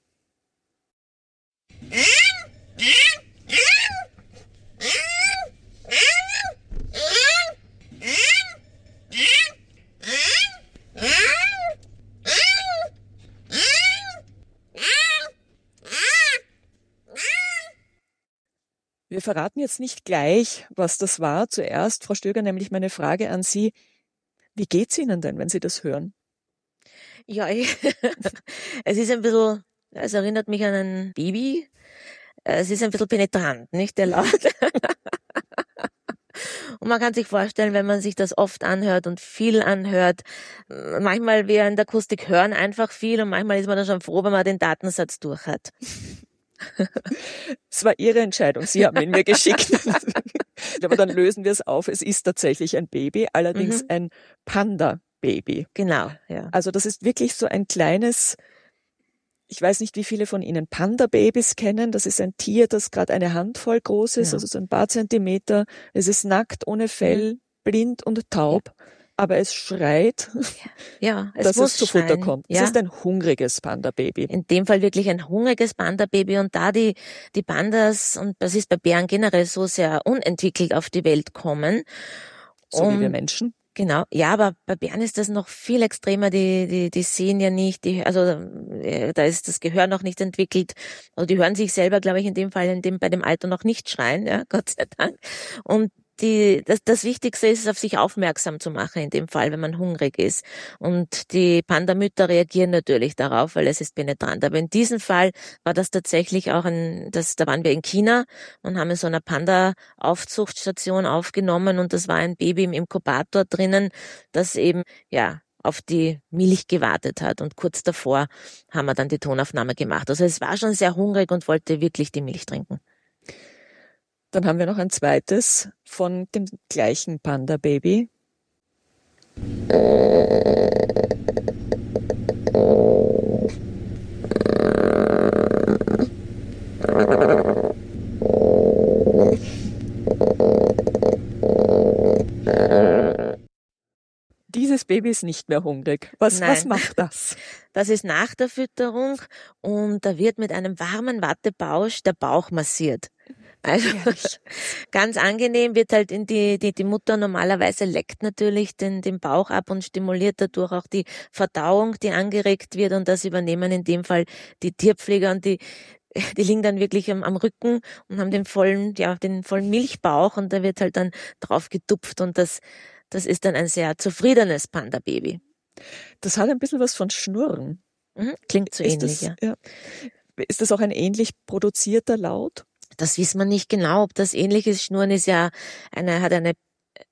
Wir verraten jetzt nicht gleich, was das war. Zuerst, Frau Stöger, nämlich meine Frage an Sie. Wie geht's Ihnen denn, wenn Sie das hören? Ja, es ist ein bisschen, es erinnert mich an ein Baby. Es ist ein bisschen penetrant, nicht der Laut. Und man kann sich vorstellen, wenn man sich das oft anhört und viel anhört, manchmal wir in der Akustik hören einfach viel, und manchmal ist man dann schon froh, wenn man den Datensatz durch hat. Es war Ihre Entscheidung, Sie haben ihn mir geschickt. Aber dann lösen wir es auf. Es ist tatsächlich ein Baby, allerdings ein Panda-Baby. Genau, ja. Also das ist wirklich so ein kleines, ich weiß nicht, wie viele von Ihnen Panda-Babys kennen. Das ist ein Tier, das gerade eine Handvoll groß ist, also so ein paar Zentimeter. Es ist nackt, ohne Fell, blind und taub. Aber es schreit, dass es zu Futter kommt. Ja. Es ist ein hungriges Panda-Baby. In dem Fall wirklich ein hungriges Panda-Baby. Und da die Pandas, und das ist bei Bären generell so, sehr unentwickelt auf die Welt kommen. So wie wir Menschen. Genau, ja, aber bei Bären ist das noch viel extremer. Die sehen ja nicht, da ist das Gehör noch nicht entwickelt. Also die hören sich selber, glaube ich, in dem Fall bei dem Alter noch nicht schreien, ja, Gott sei Dank. Und das Wichtigste ist es, auf sich aufmerksam zu machen, in dem Fall, wenn man hungrig ist. Und die Pandamütter reagieren natürlich darauf, weil es ist penetrant. Aber in diesem Fall war das tatsächlich auch da waren wir in China und haben in so einer Panda-Aufzuchtstation aufgenommen, und das war ein Baby im Inkubator drinnen, das eben, auf die Milch gewartet hat, und kurz davor haben wir dann die Tonaufnahme gemacht. Also es war schon sehr hungrig und wollte wirklich die Milch trinken. Dann haben wir noch ein zweites von dem gleichen Panda-Baby. Dieses Baby ist nicht mehr hungrig. Was macht das? Das ist nach der Fütterung, und da wird mit einem warmen Wattebausch der Bauch massiert. Also ganz angenehm, wird halt die Mutter normalerweise leckt natürlich den Bauch ab und stimuliert dadurch auch die Verdauung, die angeregt wird, und das übernehmen in dem Fall die Tierpfleger, und die liegen dann wirklich am Rücken und haben den vollen Milchbauch, und da wird halt dann drauf getupft, und das ist dann ein sehr zufriedenes Panda-Baby. Das hat ein bisschen was von Schnurren. Klingt so ähnlich, ja. Ist das auch ein ähnlich produzierter Laut? Das wissen wir nicht genau, ob das ähnlich ist. Schnurren ist ja hat eine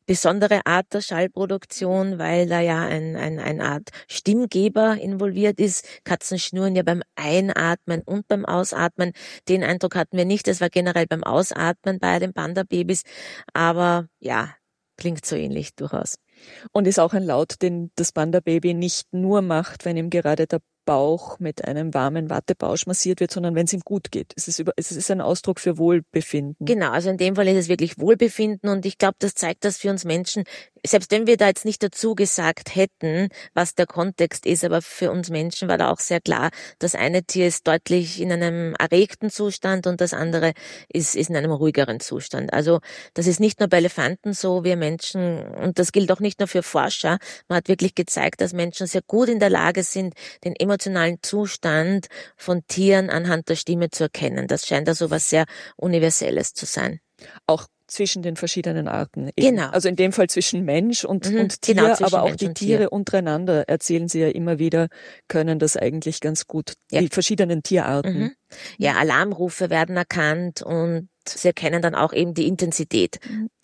besondere Art der Schallproduktion, weil da ja eine Art Stimmgeber involviert ist. Katzen schnurren ja beim Einatmen und beim Ausatmen. Den Eindruck hatten wir nicht. Das war generell beim Ausatmen bei den Panda-Babys. Aber ja, klingt so ähnlich durchaus. Und ist auch ein Laut, den das Panda-Baby nicht nur macht, wenn ihm gerade der Bauch mit einem warmen Wattebausch massiert wird, sondern wenn es ihm gut geht. Es ist ein Ausdruck für Wohlbefinden. Genau, also in dem Fall ist es wirklich Wohlbefinden und ich glaube, das zeigt das für uns Menschen, selbst wenn wir da jetzt nicht dazu gesagt hätten, was der Kontext ist, aber für uns Menschen war da auch sehr klar, das eine Tier ist deutlich in einem erregten Zustand und das andere ist in einem ruhigeren Zustand. Also das ist nicht nur bei Elefanten so, wir Menschen, und das gilt auch nicht nur für Forscher, man hat wirklich gezeigt, dass Menschen sehr gut in der Lage sind, den emotionalen Zustand von Tieren anhand der Stimme zu erkennen. Das scheint also was sehr Universelles zu sein. Auch zwischen den verschiedenen Arten. Eben. Genau. Also in dem Fall zwischen Mensch und Tier, genau, aber auch Mensch die Tiere Tier. Untereinander, erzählen Sie ja immer wieder, können das eigentlich ganz gut, ja. Die verschiedenen Tierarten. Ja, Alarmrufe werden erkannt und sie erkennen dann auch eben die Intensität.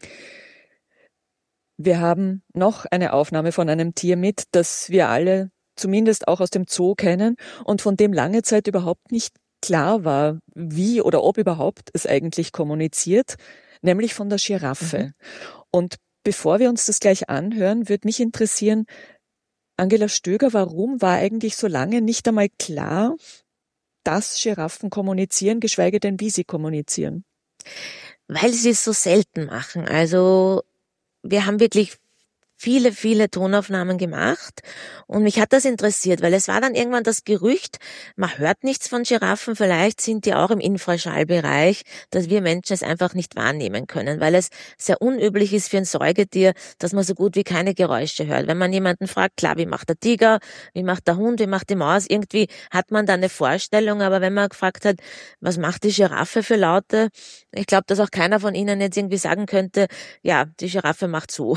Wir haben noch eine Aufnahme von einem Tier mit, das wir alle zumindest auch aus dem Zoo kennen und von dem lange Zeit überhaupt nicht klar war, wie oder ob überhaupt es eigentlich kommuniziert, nämlich von der Giraffe. Und bevor wir uns das gleich anhören, würde mich interessieren, Angela Stöger, warum war eigentlich so lange nicht einmal klar, dass Giraffen kommunizieren, geschweige denn, wie sie kommunizieren? Weil sie es so selten machen. Also wir haben wirklich viele Tonaufnahmen gemacht und mich hat das interessiert, weil es war dann irgendwann das Gerücht, man hört nichts von Giraffen, vielleicht sind die auch im Infraschallbereich, dass wir Menschen es einfach nicht wahrnehmen können, weil es sehr unüblich ist für ein Säugetier, dass man so gut wie keine Geräusche hört. Wenn man jemanden fragt, klar, wie macht der Tiger, wie macht der Hund, wie macht die Maus, irgendwie hat man da eine Vorstellung, aber wenn man gefragt hat, was macht die Giraffe für Laute, ich glaube, dass auch keiner von Ihnen jetzt irgendwie sagen könnte, ja, die Giraffe macht so.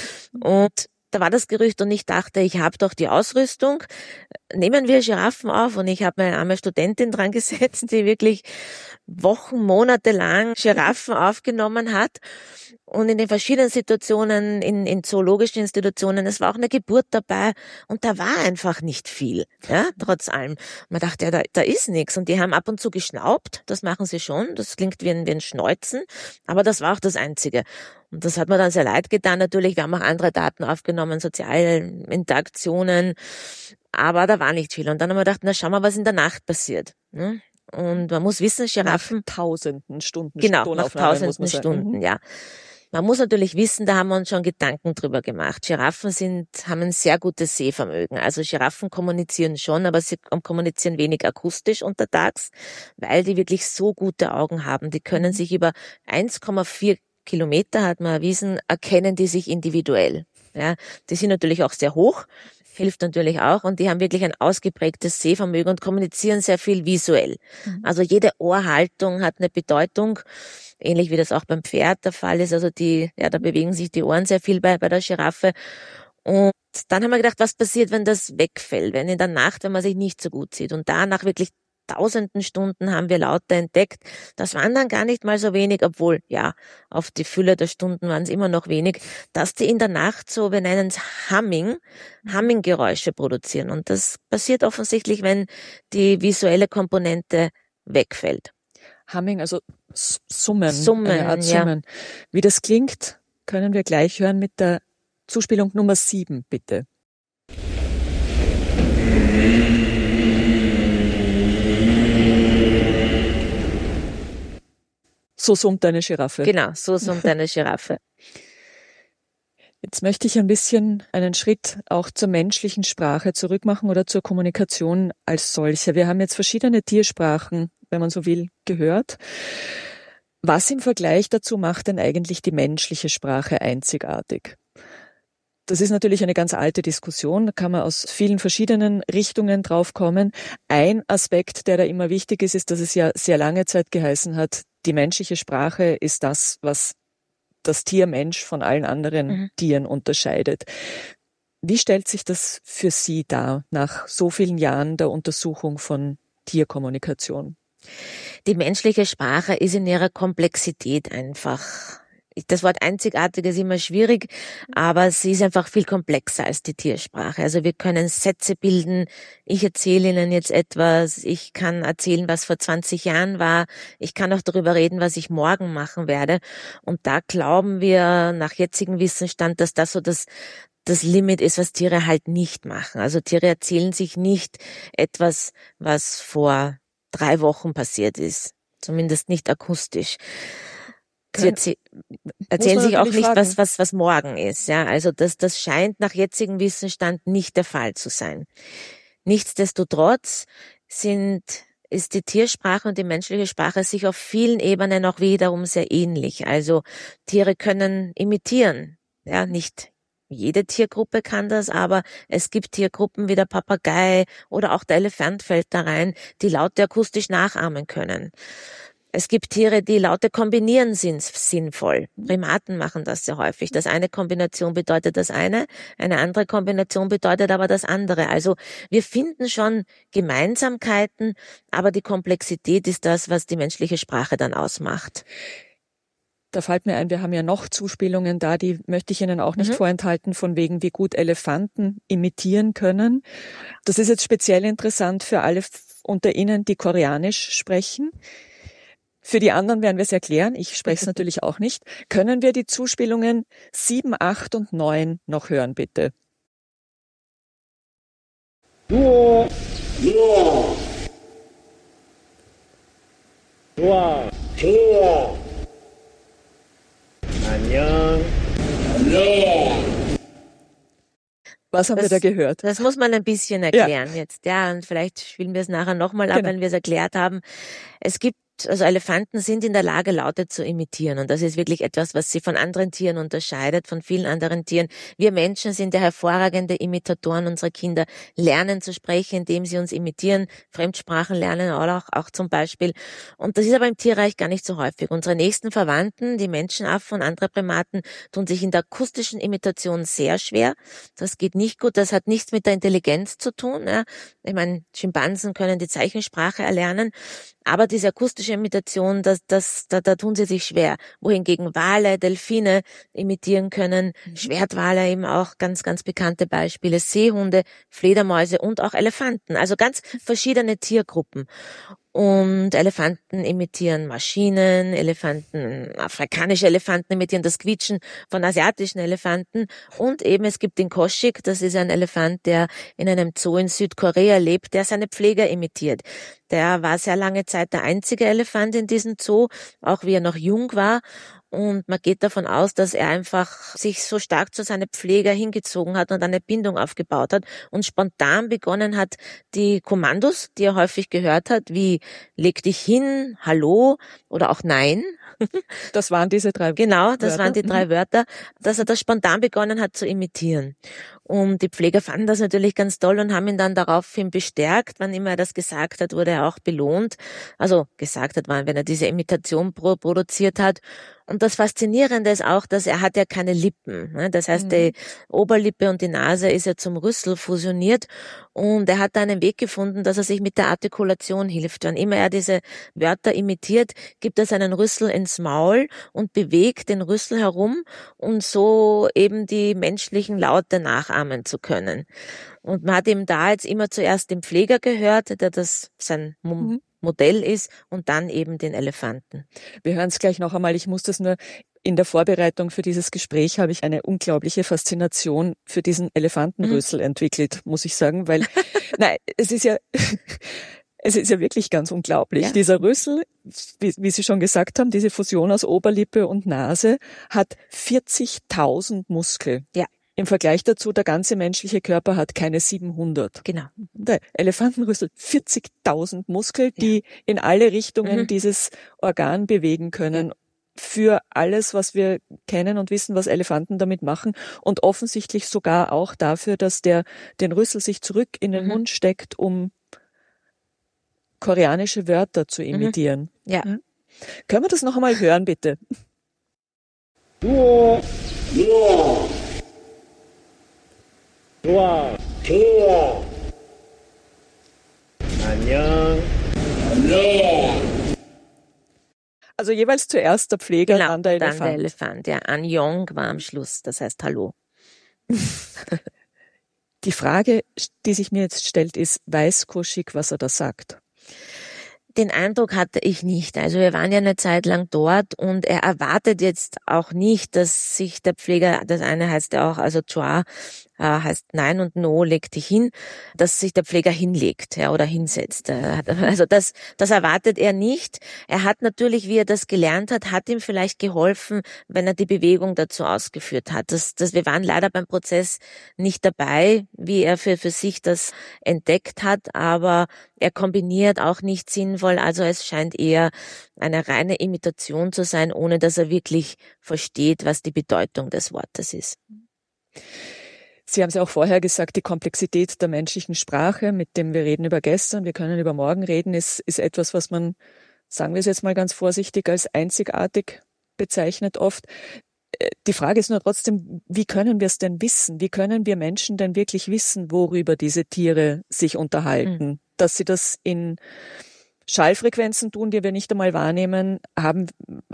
Und da war das Gerücht und ich dachte, ich habe doch die Ausrüstung, nehmen wir Giraffen auf und ich habe meine arme Studentin dran gesetzt, die wirklich Wochen, Monate lang Giraffen aufgenommen hat und in den verschiedenen Situationen, in zoologischen Institutionen, es war auch eine Geburt dabei und da war einfach nicht viel, ja, trotz allem. Man dachte, ja, da ist nichts und die haben ab und zu geschnaubt, das machen sie schon, das klingt wie ein Schneuzen, aber das war auch das Einzige. Und das hat mir dann sehr leid getan natürlich, wir haben auch andere Daten aufgenommen, soziale Interaktionen, aber da war nicht viel. Und dann haben wir gedacht, na schauen wir, was in der Nacht passiert, ne? Und man muss wissen, Giraffen... Nach tausenden Stunden. Genau, nach tausenden Stunden, ja. Man muss natürlich wissen, da haben wir uns schon Gedanken drüber gemacht. Giraffen haben ein sehr gutes Sehvermögen. Also Giraffen kommunizieren schon, aber sie kommunizieren wenig akustisch untertags, weil die wirklich so gute Augen haben. Die können sich über 1,4 Kilometer, hat man erwiesen, erkennen die sich individuell. Ja, die sind natürlich auch sehr hoch, hilft natürlich auch und die haben wirklich ein ausgeprägtes Sehvermögen und kommunizieren sehr viel visuell. Also jede Ohrhaltung hat eine Bedeutung, ähnlich wie das auch beim Pferd der Fall ist. Also da bewegen sich die Ohren sehr viel bei der Giraffe. Und dann haben wir gedacht, was passiert, wenn das wegfällt, wenn in der Nacht, wenn man sich nicht so gut sieht und danach wirklich tausenden Stunden haben wir Laute entdeckt. Das waren dann gar nicht mal so wenig, obwohl, ja, auf die Fülle der Stunden waren es immer noch wenig, dass die in der Nacht so, wir nennen es Humming-Geräusche produzieren. Und das passiert offensichtlich, wenn die visuelle Komponente wegfällt. Humming, also Summen. Summen, eine Art Summen. Ja. Wie das klingt, können wir gleich hören mit der Zuspielung Nummer 7, bitte. So summt eine Giraffe. Genau, so summt eine Giraffe. Jetzt möchte ich ein bisschen einen Schritt auch zur menschlichen Sprache zurückmachen oder zur Kommunikation als solche. Wir haben jetzt verschiedene Tiersprachen, wenn man so will, gehört. Was im Vergleich dazu macht denn eigentlich die menschliche Sprache einzigartig? Das ist natürlich eine ganz alte Diskussion, da kann man aus vielen verschiedenen Richtungen drauf kommen. Ein Aspekt, der da immer wichtig ist, ist, dass es ja sehr lange Zeit geheißen hat, die menschliche Sprache ist das, was das Tier Mensch von allen anderen Tieren unterscheidet. Wie stellt sich das für Sie dar, nach so vielen Jahren der Untersuchung von Tierkommunikation? Die menschliche Sprache ist in ihrer Komplexität einfach das Wort einzigartig ist immer schwierig, aber sie ist einfach viel komplexer als die Tiersprache. Also wir können Sätze bilden. Ich erzähle Ihnen jetzt etwas. Ich kann erzählen, was vor 20 Jahren war. Ich kann auch darüber reden, was ich morgen machen werde. Und da glauben wir nach jetzigem Wissensstand, dass das so das Limit ist, was Tiere halt nicht machen. Also Tiere erzählen sich nicht etwas, was vor 3 Wochen passiert ist. Zumindest nicht akustisch. Sie erzählen sich auch nicht, was morgen ist. Ja, also das scheint nach jetzigem Wissensstand nicht der Fall zu sein. Nichtsdestotrotz ist die Tiersprache und die menschliche Sprache sich auf vielen Ebenen auch wiederum sehr ähnlich. Also Tiere können imitieren. Ja, nicht jede Tiergruppe kann das, aber es gibt Tiergruppen wie der Papagei oder auch der Elefant fällt da rein, die Laute akustisch nachahmen können. Es gibt Tiere, die Laute kombinieren sind sinnvoll. Primaten machen das sehr häufig. Das eine Kombination bedeutet das eine andere Kombination bedeutet aber das andere. Also wir finden schon Gemeinsamkeiten, aber die Komplexität ist das, was die menschliche Sprache dann ausmacht. Da fällt mir ein, wir haben ja noch Zuspielungen da, die möchte ich Ihnen auch nicht vorenthalten, von wegen, wie gut Elefanten imitieren können. Das ist jetzt speziell interessant für alle unter Ihnen, die Koreanisch sprechen. Für die anderen werden wir es erklären, ich spreche es natürlich auch nicht. Können wir die Zuspielungen 7, 8 und 9 noch hören, bitte? Duo. Duo. Duo. Duo. 안녕. Was haben wir da gehört? Das muss man ein bisschen erklären jetzt. Ja, und vielleicht spielen wir es nachher nochmal ab, wenn wir es erklärt haben. Also Elefanten sind in der Lage, Laute zu imitieren. Und das ist wirklich etwas, was sie von anderen Tieren unterscheidet, von vielen anderen Tieren. Wir Menschen sind ja hervorragende Imitatoren. Unsere Kinder lernen zu sprechen, indem sie uns imitieren. Fremdsprachen lernen auch zum Beispiel. Und das ist aber im Tierreich gar nicht so häufig. Unsere nächsten Verwandten, die Menschenaffen und andere Primaten, tun sich in der akustischen Imitation sehr schwer. Das geht nicht gut. Das hat nichts mit der Intelligenz zu tun. Ja. Ich meine, Schimpansen können die Zeichensprache erlernen. Aber diese akustische Imitation, da tun sie sich schwer. Wohingegen Wale, Delfine imitieren können, Schwertwale eben auch ganz, ganz bekannte Beispiele, Seehunde, Fledermäuse und auch Elefanten. Also ganz verschiedene Tiergruppen. Und Elefanten imitieren Maschinen, afrikanische Elefanten imitieren das Quietschen von asiatischen Elefanten. Und eben es gibt den Koshik, das ist ein Elefant, der in einem Zoo in Südkorea lebt, der seine Pfleger imitiert. Der war sehr lange Zeit der einzige Elefant in diesem Zoo, auch wie er noch jung war. Und man geht davon aus, dass er einfach sich so stark zu seinen Pfleger hingezogen hat und eine Bindung aufgebaut hat und spontan begonnen hat, die Kommandos, die er häufig gehört hat, wie leg dich hin, hallo oder auch nein. Das waren diese 3 Wörter. Genau, das waren die 3 Wörter, dass er das spontan begonnen hat zu imitieren. Und die Pfleger fanden das natürlich ganz toll und haben ihn dann daraufhin bestärkt. Wann immer er das gesagt hat, wurde er auch belohnt. Also gesagt hat, wenn er diese Imitation produziert hat. Und das Faszinierende ist auch, dass er hat ja keine Lippen. Das heißt, die Oberlippe und die Nase ist ja zum Rüssel fusioniert. Und er hat da einen Weg gefunden, dass er sich mit der Artikulation hilft. Wann immer er diese Wörter imitiert, gibt er seinen Rüssel ins Maul und bewegt den Rüssel herum und so eben die menschlichen Laute nachahmen zu können. Und man hat ihm da jetzt immer zuerst den Pfleger gehört, der das sein Modell ist, und dann eben den Elefanten. Wir hören es gleich noch einmal. Ich muss das nur, in der Vorbereitung für dieses Gespräch habe ich eine unglaubliche Faszination für diesen Elefantenrüssel entwickelt, muss ich sagen, weil, nein, es ist ja wirklich ganz unglaublich. Ja. Dieser Rüssel, wie Sie schon gesagt haben, diese Fusion aus Oberlippe und Nase hat 40.000 Muskeln. Ja. Im Vergleich dazu, der ganze menschliche Körper hat keine 700. Genau. Der Elefantenrüssel, 40.000 Muskeln, die in alle Richtungen dieses Organ bewegen können. Für alles, was wir kennen und wissen, was Elefanten damit machen. Und offensichtlich sogar auch dafür, dass der den Rüssel sich zurück in den Mund steckt, um koreanische Wörter zu imitieren. Ja. Können wir das noch einmal hören, bitte? Duo. Duo. Duo. Duo. 안녕. 안녕. Also jeweils zuerst der Pfleger, Genau, dann der dann Elefant. der Elefant. Ja, Anjong war am Schluss, das heißt Hallo. Die Frage, die sich mir jetzt stellt, ist, weiß Koschik, was er da sagt? Den Eindruck hatte ich nicht. Also wir waren ja eine Zeit lang dort und er erwartet jetzt auch nicht, dass sich der Pfleger, das eine heißt ja auch, also Chua heißt Nein und No, leg dich hin, dass sich der Pfleger hinlegt, ja, oder hinsetzt. Also das erwartet er nicht. Er hat natürlich, wie er das gelernt hat ihm vielleicht geholfen, wenn er die Bewegung dazu ausgeführt hat. Wir waren leider beim Prozess nicht dabei, wie er für sich das entdeckt hat, aber er kombiniert auch nicht sinnvoll, also es scheint eher eine reine Imitation zu sein, ohne dass er wirklich versteht, was die Bedeutung des Wortes ist. Sie haben es ja auch vorher gesagt, die Komplexität der menschlichen Sprache, mit dem wir reden über gestern, wir können über morgen reden, ist etwas, was man, sagen wir es jetzt mal ganz vorsichtig, als einzigartig bezeichnet oft. Die Frage ist nur trotzdem, wie können wir es denn wissen? Wie können wir Menschen denn wirklich wissen, worüber diese Tiere sich unterhalten? Dass sie das in Schallfrequenzen tun, die wir nicht einmal wahrnehmen, haben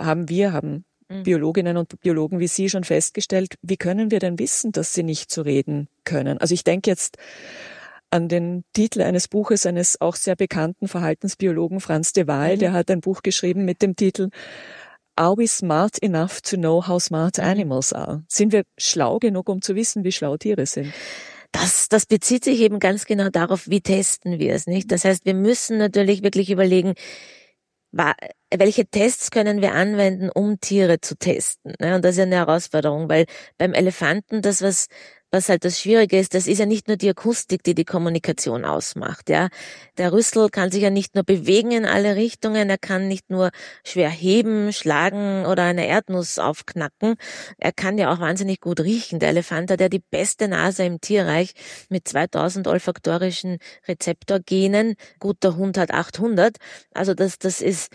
Biologinnen und Biologen wie Sie schon festgestellt. Wie können wir denn wissen, dass sie nicht so reden können? Also ich denke jetzt an den Titel eines Buches eines auch sehr bekannten Verhaltensbiologen, Frans de Waal, der hat ein Buch geschrieben mit dem Titel Are we smart enough to know how smart animals are? Sind wir schlau genug, um zu wissen, wie schlau Tiere sind? Das bezieht sich eben ganz genau darauf, wie testen wir es, nicht? Das heißt, wir müssen natürlich wirklich überlegen, welche Tests können wir anwenden, um Tiere zu testen? Und das ist ja eine Herausforderung, weil beim Elefanten was halt das Schwierige ist, das ist ja nicht nur die Akustik, die die Kommunikation ausmacht, ja. Der Rüssel kann sich ja nicht nur bewegen in alle Richtungen, er kann nicht nur schwer heben, schlagen oder eine Erdnuss aufknacken, er kann ja auch wahnsinnig gut riechen. Der Elefant hat ja die beste Nase im Tierreich mit 2000 olfaktorischen Rezeptorgenen, guter Hund hat 800, also das ist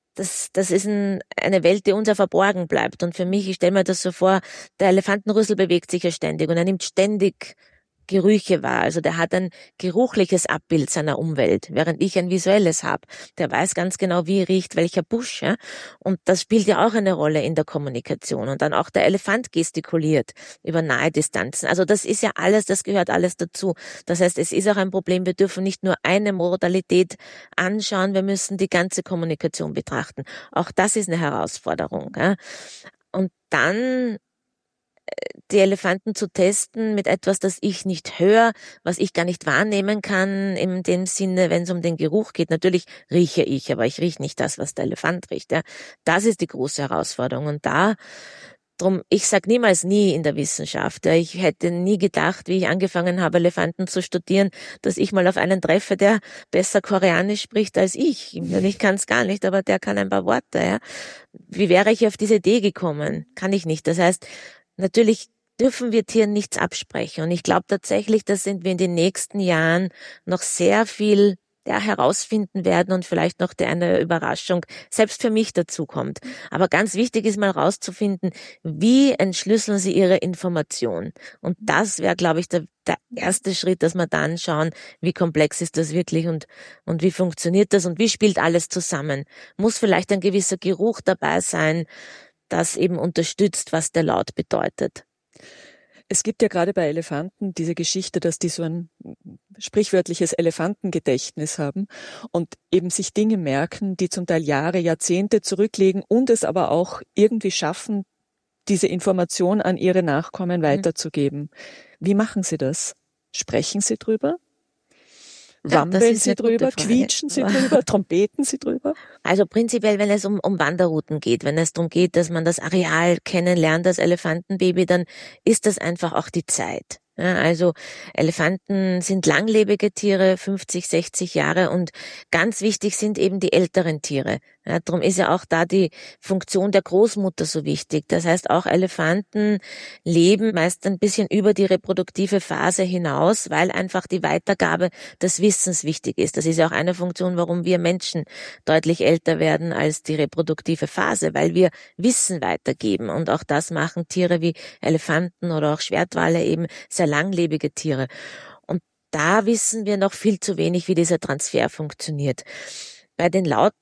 eine Welt, die uns ja verborgen bleibt. Und für mich, ich stelle mir das so vor, der Elefantenrüssel bewegt sich ja ständig und er nimmt ständig Gerüche wahr. Also der hat ein geruchliches Abbild seiner Umwelt, während ich ein visuelles habe. Der weiß ganz genau, wie riecht welcher Busch. Ja? Und das spielt ja auch eine Rolle in der Kommunikation. Und dann auch der Elefant gestikuliert über nahe Distanzen. Also das ist ja alles, das gehört alles dazu. Das heißt, es ist auch ein Problem, wir dürfen nicht nur eine Modalität anschauen, wir müssen die ganze Kommunikation betrachten. Auch das ist eine Herausforderung. Ja? Und dann die Elefanten zu testen mit etwas, das ich nicht höre, was ich gar nicht wahrnehmen kann, in dem Sinne, wenn es um den Geruch geht. Natürlich rieche ich, aber ich rieche nicht das, was der Elefant riecht. Ja. Das ist die große Herausforderung. Und ich sage niemals nie in der Wissenschaft. Ja. Ich hätte nie gedacht, wie ich angefangen habe, Elefanten zu studieren, dass ich mal auf einen treffe, der besser Koreanisch spricht als ich. Ich kann es gar nicht, aber der kann ein paar Worte. Ja. Wie wäre ich auf diese Idee gekommen? Kann ich nicht. Das heißt, natürlich dürfen wir Tieren nichts absprechen. Und ich glaube tatsächlich, da sind wir in den nächsten Jahren noch sehr viel herausfinden werden und vielleicht noch eine Überraschung selbst für mich dazukommt. Aber ganz wichtig ist mal rauszufinden, wie entschlüsseln sie ihre Information. Und das wäre, glaube ich, der erste Schritt, dass wir dann schauen, wie komplex ist das wirklich und wie funktioniert das und wie spielt alles zusammen. Muss vielleicht ein gewisser Geruch dabei sein, das eben unterstützt, was der Laut bedeutet. Es gibt ja gerade bei Elefanten diese Geschichte, dass die so ein sprichwörtliches Elefantengedächtnis haben und eben sich Dinge merken, die zum Teil Jahre, Jahrzehnte zurücklegen und es aber auch irgendwie schaffen, diese Information an ihre Nachkommen weiterzugeben. Wie machen Sie das? Sprechen Sie drüber? Wambeln Sie drüber, quietschen Sie drüber, trompeten Sie drüber? Also prinzipiell, wenn es um Wanderrouten geht, wenn es darum geht, dass man das Areal kennenlernt als Elefantenbaby, dann ist das einfach auch die Zeit. Ja, also Elefanten sind langlebige Tiere, 50, 60 Jahre und ganz wichtig sind eben die älteren Tiere. Ja, darum ist ja auch da die Funktion der Großmutter so wichtig. Das heißt, auch Elefanten leben meist ein bisschen über die reproduktive Phase hinaus, weil einfach die Weitergabe des Wissens wichtig ist. Das ist ja auch eine Funktion, warum wir Menschen deutlich älter werden als die reproduktive Phase, weil wir Wissen weitergeben. Und auch das machen Tiere wie Elefanten oder auch Schwertwale eben sehr langlebige Tiere. Und da wissen wir noch viel zu wenig, wie dieser Transfer funktioniert. Bei den Lauten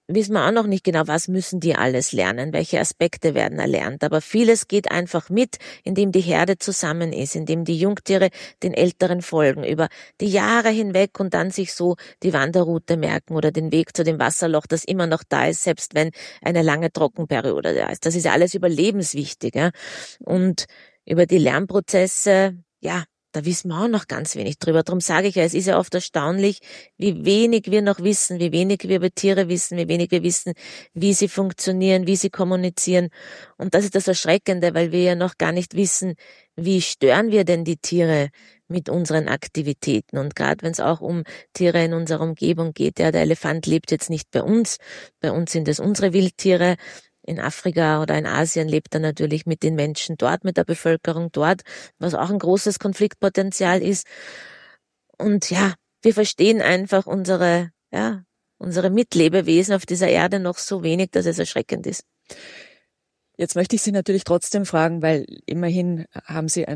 wissen wir auch noch nicht genau, was müssen die alles lernen, welche Aspekte werden erlernt. Aber vieles geht einfach mit, indem die Herde zusammen ist, indem die Jungtiere den Älteren folgen, über die Jahre hinweg und dann sich so die Wanderroute merken oder den Weg zu dem Wasserloch, das immer noch da ist, selbst wenn eine lange Trockenperiode da ist. Das ist ja alles überlebenswichtig. Ja? Und über die Lernprozesse, ja, da wissen wir auch noch ganz wenig drüber. Darum sage ich ja, es ist ja oft erstaunlich, wie wenig wir noch wissen, wie wenig wir über Tiere wissen, wie wenig wir wissen, wie sie funktionieren, wie sie kommunizieren. Und das ist das Erschreckende, weil wir ja noch gar nicht wissen, wie stören wir denn die Tiere mit unseren Aktivitäten. Und gerade wenn es auch um Tiere in unserer Umgebung geht, ja, der Elefant lebt jetzt nicht bei uns sind es unsere Wildtiere. In Afrika oder in Asien lebt er natürlich mit den Menschen dort, mit der Bevölkerung dort, was auch ein großes Konfliktpotenzial ist. Und ja, wir verstehen einfach unsere Mitlebewesen auf dieser Erde noch so wenig, dass es erschreckend ist. Jetzt möchte ich Sie natürlich trotzdem fragen, weil immerhin haben Sie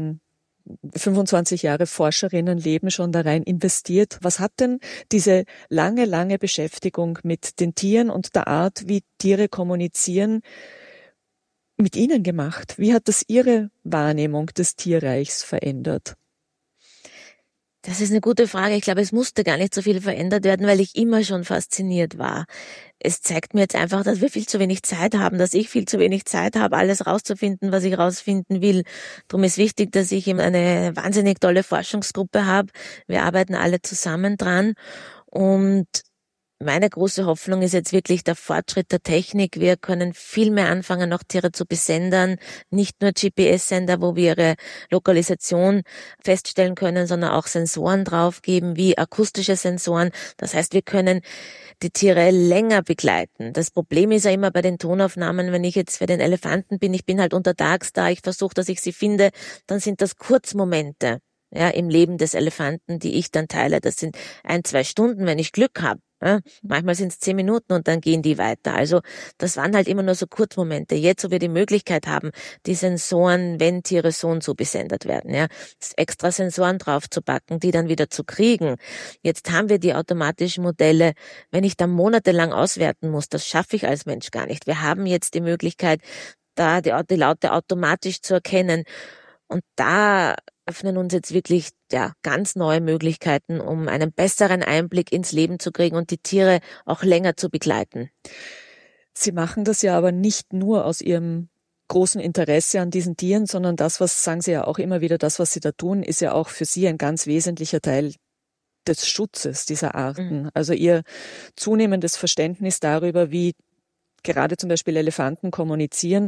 25 Jahre Forscherinnenleben schon da rein investiert. Was hat denn diese lange Beschäftigung mit den Tieren und der Art, wie Tiere kommunizieren, mit Ihnen gemacht? Wie hat das Ihre Wahrnehmung des Tierreichs verändert? Das ist eine gute Frage. Ich glaube, es musste gar nicht so viel verändert werden, weil ich immer schon fasziniert war. Es zeigt mir jetzt einfach, dass wir viel zu wenig Zeit haben, dass ich viel zu wenig Zeit habe, alles rauszufinden, was ich rausfinden will. Darum ist wichtig, dass ich eben eine wahnsinnig tolle Forschungsgruppe habe. Wir arbeiten alle zusammen dran und meine große Hoffnung ist jetzt wirklich der Fortschritt der Technik. Wir können viel mehr anfangen, noch Tiere zu besendern. Nicht nur GPS-Sender, wo wir ihre Lokalisation feststellen können, sondern auch Sensoren draufgeben, wie akustische Sensoren. Das heißt, wir können die Tiere länger begleiten. Das Problem ist ja immer bei den Tonaufnahmen, wenn ich jetzt für den Elefanten bin, ich bin halt untertags da, ich versuche, dass ich sie finde, dann sind das Kurzmomente, ja, im Leben des Elefanten, die ich dann teile. Das sind 1-2 Stunden, wenn ich Glück habe. Ja, manchmal sind es 10 Minuten und dann gehen die weiter. Also das waren halt immer nur so Kurzmomente. Jetzt, wo wir die Möglichkeit haben, die Sensoren, wenn Tiere so und so besendet werden, ja, extra Sensoren draufzupacken, die dann wieder zu kriegen. Jetzt haben wir die automatischen Modelle. Wenn ich da monatelang auswerten muss, das schaffe ich als Mensch gar nicht. Wir haben jetzt die Möglichkeit, da die Laute automatisch zu erkennen. Und da öffnen uns jetzt wirklich ganz neue Möglichkeiten, um einen besseren Einblick ins Leben zu kriegen und die Tiere auch länger zu begleiten. Sie machen das ja aber nicht nur aus Ihrem großen Interesse an diesen Tieren, sondern das, was, sagen Sie ja auch immer wieder, das, was Sie da tun, ist ja auch für Sie ein ganz wesentlicher Teil des Schutzes dieser Arten. Also Ihr zunehmendes Verständnis darüber, wie gerade zum Beispiel Elefanten kommunizieren,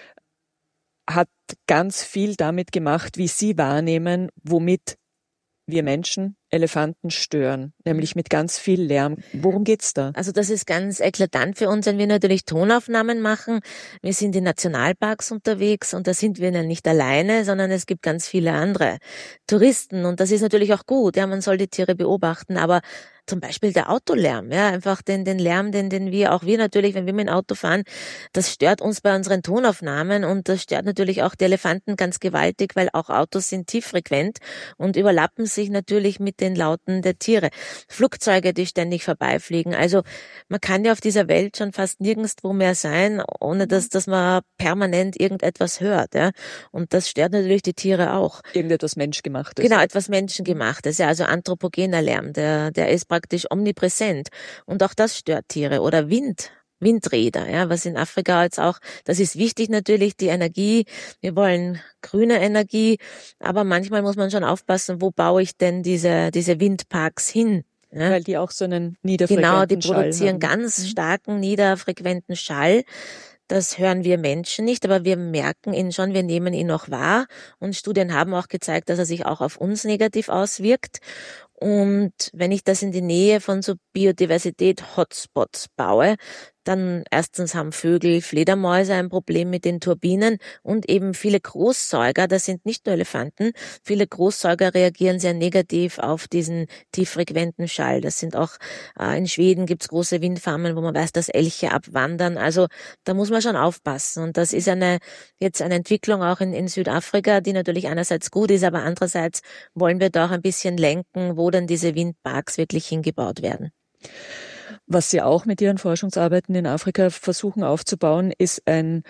hat ganz viel damit gemacht, wie Sie wahrnehmen, womit wir Menschen Elefanten stören, nämlich mit ganz viel Lärm. Worum geht's da? Also das ist ganz eklatant für uns, wenn wir natürlich Tonaufnahmen machen. Wir sind in Nationalparks unterwegs und da sind wir nicht alleine, sondern es gibt ganz viele andere Touristen und das ist natürlich auch gut. Ja, man soll die Tiere beobachten, aber zum Beispiel der Autolärm, ja, einfach den Lärm, den wir natürlich, wenn wir mit dem Auto fahren, das stört uns bei unseren Tonaufnahmen und das stört natürlich auch die Elefanten ganz gewaltig, weil auch Autos sind tieffrequent und überlappen sich natürlich mit den Lauten der Tiere. Flugzeuge, die ständig vorbeifliegen. Also man kann ja auf dieser Welt schon fast nirgendwo mehr sein, ohne dass man permanent irgendetwas hört, ja. Und das stört natürlich die Tiere auch. Irgendetwas Menschgemachtes. Genau, etwas Menschengemachtes, ja, also anthropogener Lärm, der ist praktisch omnipräsent. Und auch das stört Tiere. Oder Windräder, ja, was in Afrika jetzt auch, das ist wichtig natürlich, die Energie. Wir wollen grüne Energie, aber manchmal muss man schon aufpassen, wo baue ich denn diese Windparks hin? Ja? Weil die auch so einen niederfrequenten Schall haben. Genau, die Schall produzieren haben. ganz starken, niederfrequenten Schall. Das hören wir Menschen nicht, aber wir merken ihn schon, wir nehmen ihn auch wahr. Und Studien haben auch gezeigt, dass er sich auch auf uns negativ auswirkt. Und wenn ich das in die Nähe von so Biodiversität-Hotspots baue, dann erstens haben Vögel, Fledermäuse ein Problem mit den Turbinen und eben viele Großsäuger, das sind nicht nur Elefanten, viele Großsäuger reagieren sehr negativ auf diesen tieffrequenten Schall. Das sind auch, in Schweden gibt's große Windfarmen, wo man weiß, dass Elche abwandern. Also da muss man schon aufpassen. Und das ist jetzt eine Entwicklung auch in Südafrika, die natürlich einerseits gut ist, aber andererseits wollen wir da auch ein bisschen lenken, wo dann diese Windparks wirklich hingebaut werden. Was Sie auch mit Ihren Forschungsarbeiten in Afrika versuchen aufzubauen, ist ein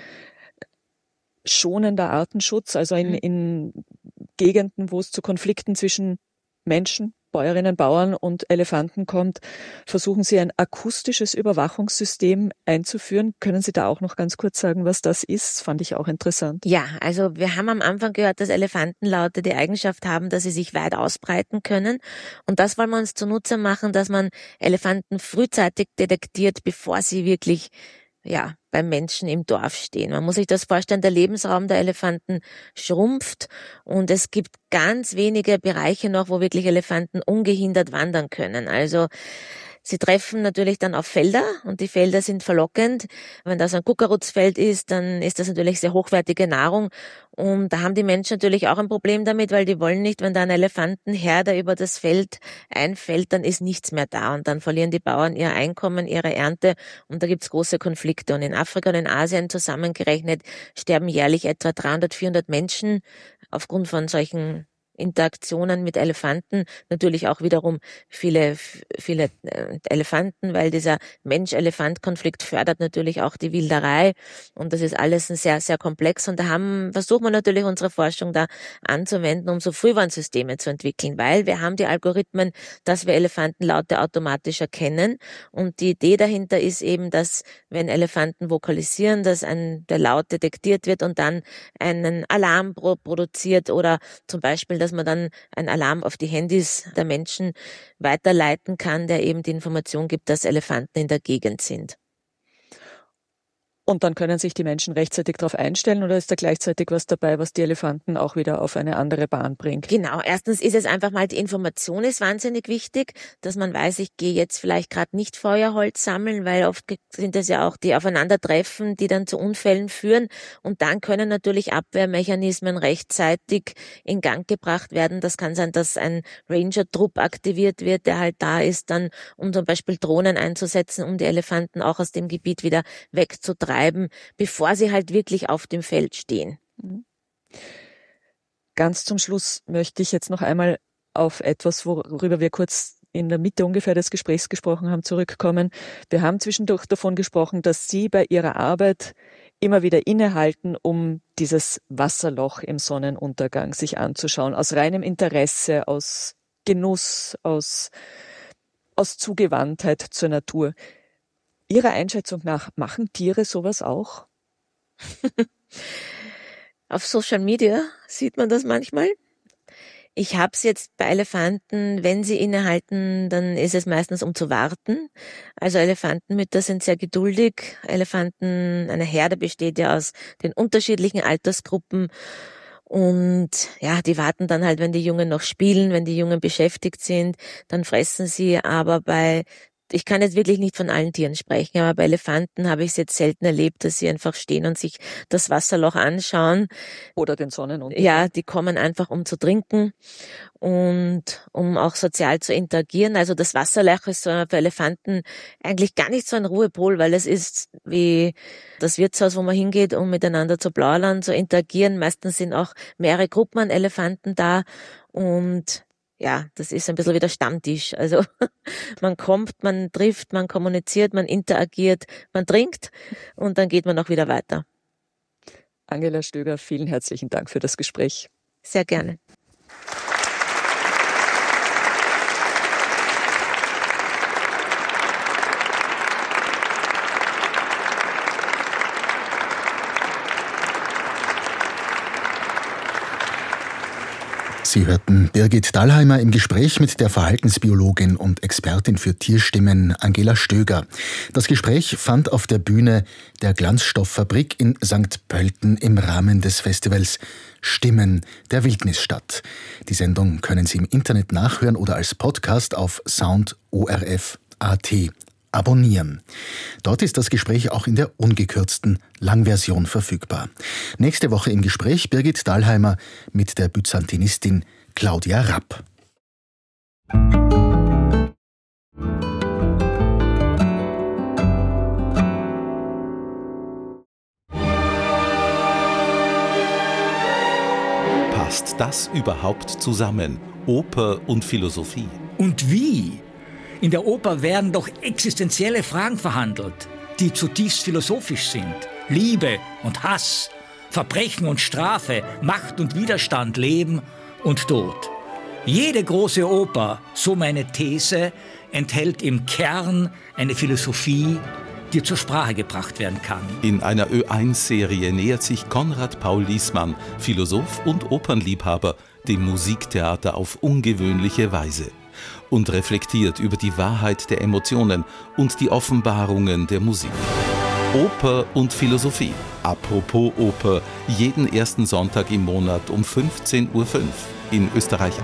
schonender Artenschutz, also in Gegenden, wo es zu Konflikten zwischen Menschen, Bäuerinnen, Bauern und Elefanten kommt, versuchen Sie ein akustisches Überwachungssystem einzuführen. Können Sie da auch noch ganz kurz sagen, was das ist? Das fand ich auch interessant. Ja, also wir haben am Anfang gehört, dass Elefantenlaute die Eigenschaft haben, dass sie sich weit ausbreiten können. Und das wollen wir uns zunutze machen, dass man Elefanten frühzeitig detektiert, bevor sie wirklich beim Menschen im Dorf stehen. Man muss sich das vorstellen, der Lebensraum der Elefanten schrumpft und es gibt ganz wenige Bereiche noch, wo wirklich Elefanten ungehindert wandern können. Also sie treffen natürlich dann auf Felder und die Felder sind verlockend. Wenn das ein Kuckerutzfeld ist, dann ist das natürlich sehr hochwertige Nahrung. Und da haben die Menschen natürlich auch ein Problem damit, weil die wollen nicht, wenn da eine Elefantenherde über das Feld einfällt, dann ist nichts mehr da. Und dann verlieren die Bauern ihr Einkommen, ihre Ernte und da gibt's große Konflikte. Und in Afrika und in Asien zusammengerechnet sterben jährlich etwa 300, 400 Menschen aufgrund von solchen Interaktionen mit Elefanten, natürlich auch wiederum viele Elefanten, weil dieser Mensch-Elefant-Konflikt fördert natürlich auch die Wilderei und das ist alles sehr, sehr komplex und da versucht man natürlich unsere Forschung da anzuwenden, um so Frühwarnsysteme zu entwickeln, weil wir haben die Algorithmen, dass wir Elefantenlaute automatisch erkennen und die Idee dahinter ist eben, dass wenn Elefanten vokalisieren, dass der Laut detektiert wird und dann einen Alarm produziert oder zum Beispiel, dass man dann einen Alarm auf die Handys der Menschen weiterleiten kann, der eben die Information gibt, dass Elefanten in der Gegend sind. Und dann können sich die Menschen rechtzeitig darauf einstellen oder ist da gleichzeitig was dabei, was die Elefanten auch wieder auf eine andere Bahn bringt? Genau, erstens ist es einfach mal, die Information ist wahnsinnig wichtig, dass man weiß, ich gehe jetzt vielleicht gerade nicht Feuerholz sammeln, weil oft sind es ja auch die Aufeinandertreffen, die dann zu Unfällen führen und dann können natürlich Abwehrmechanismen rechtzeitig in Gang gebracht werden. Das kann sein, dass ein Ranger-Trupp aktiviert wird, der halt da ist, dann um zum Beispiel Drohnen einzusetzen, um die Elefanten auch aus dem Gebiet wieder wegzutreiben, bevor sie halt wirklich auf dem Feld stehen. Ganz zum Schluss möchte ich jetzt noch einmal auf etwas, worüber wir kurz in der Mitte ungefähr des Gesprächs gesprochen haben, zurückkommen. Wir haben zwischendurch davon gesprochen, dass Sie bei Ihrer Arbeit immer wieder innehalten, um dieses Wasserloch im Sonnenuntergang sich anzuschauen, aus reinem Interesse, aus Genuss, aus Zugewandtheit zur Natur. Ihrer Einschätzung nach, machen Tiere sowas auch? Auf Social Media sieht man das manchmal. Ich habe es jetzt bei Elefanten, wenn sie innehalten, dann ist es meistens um zu warten. Also Elefantenmütter sind sehr geduldig. Eine Herde besteht ja aus den unterschiedlichen Altersgruppen. Und ja, die warten dann halt, wenn die Jungen noch spielen, wenn die Jungen beschäftigt sind, dann fressen sie. Aber ich kann jetzt wirklich nicht von allen Tieren sprechen, aber bei Elefanten habe ich es jetzt selten erlebt, dass sie einfach stehen und sich das Wasserloch anschauen. Oder den Sonnenuntergang. Ja, die kommen einfach, um zu trinken und um auch sozial zu interagieren. Also das Wasserloch ist für Elefanten eigentlich gar nicht so ein Ruhepol, weil es ist wie das Wirtshaus, wo man hingeht, um miteinander zu plaudern, zu interagieren. Meistens sind auch mehrere Gruppen an Elefanten da und ja, das ist ein bisschen wie der Stammtisch. Also man kommt, man trifft, man kommuniziert, man interagiert, man trinkt und dann geht man auch wieder weiter. Angela Stöger, vielen herzlichen Dank für das Gespräch. Sehr gerne. Sie hörten Birgit Dallheimer im Gespräch mit der Verhaltensbiologin und Expertin für Tierstimmen Angela Stöger. Das Gespräch fand auf der Bühne der Glanzstofffabrik in St. Pölten im Rahmen des Festivals Stimmen der Wildnis statt. Die Sendung können Sie im Internet nachhören oder als Podcast auf soundorf.at abonnieren. Dort ist das Gespräch auch in der ungekürzten Langversion verfügbar. Nächste Woche im Gespräch Birgit Dallheimer mit der Byzantinistin Claudia Rapp. Passt das überhaupt zusammen? Oper und Philosophie? Und wie? In der Oper werden doch existenzielle Fragen verhandelt, die zutiefst philosophisch sind. Liebe und Hass, Verbrechen und Strafe, Macht und Widerstand, Leben und Tod. Jede große Oper, so meine These, enthält im Kern eine Philosophie, die zur Sprache gebracht werden kann. In einer Ö1-Serie nähert sich Konrad Paul Liessmann, Philosoph und Opernliebhaber, dem Musiktheater auf ungewöhnliche Weise und reflektiert über die Wahrheit der Emotionen und die Offenbarungen der Musik. Oper und Philosophie. Apropos Oper, jeden ersten Sonntag im Monat um 15:05 Uhr in Österreich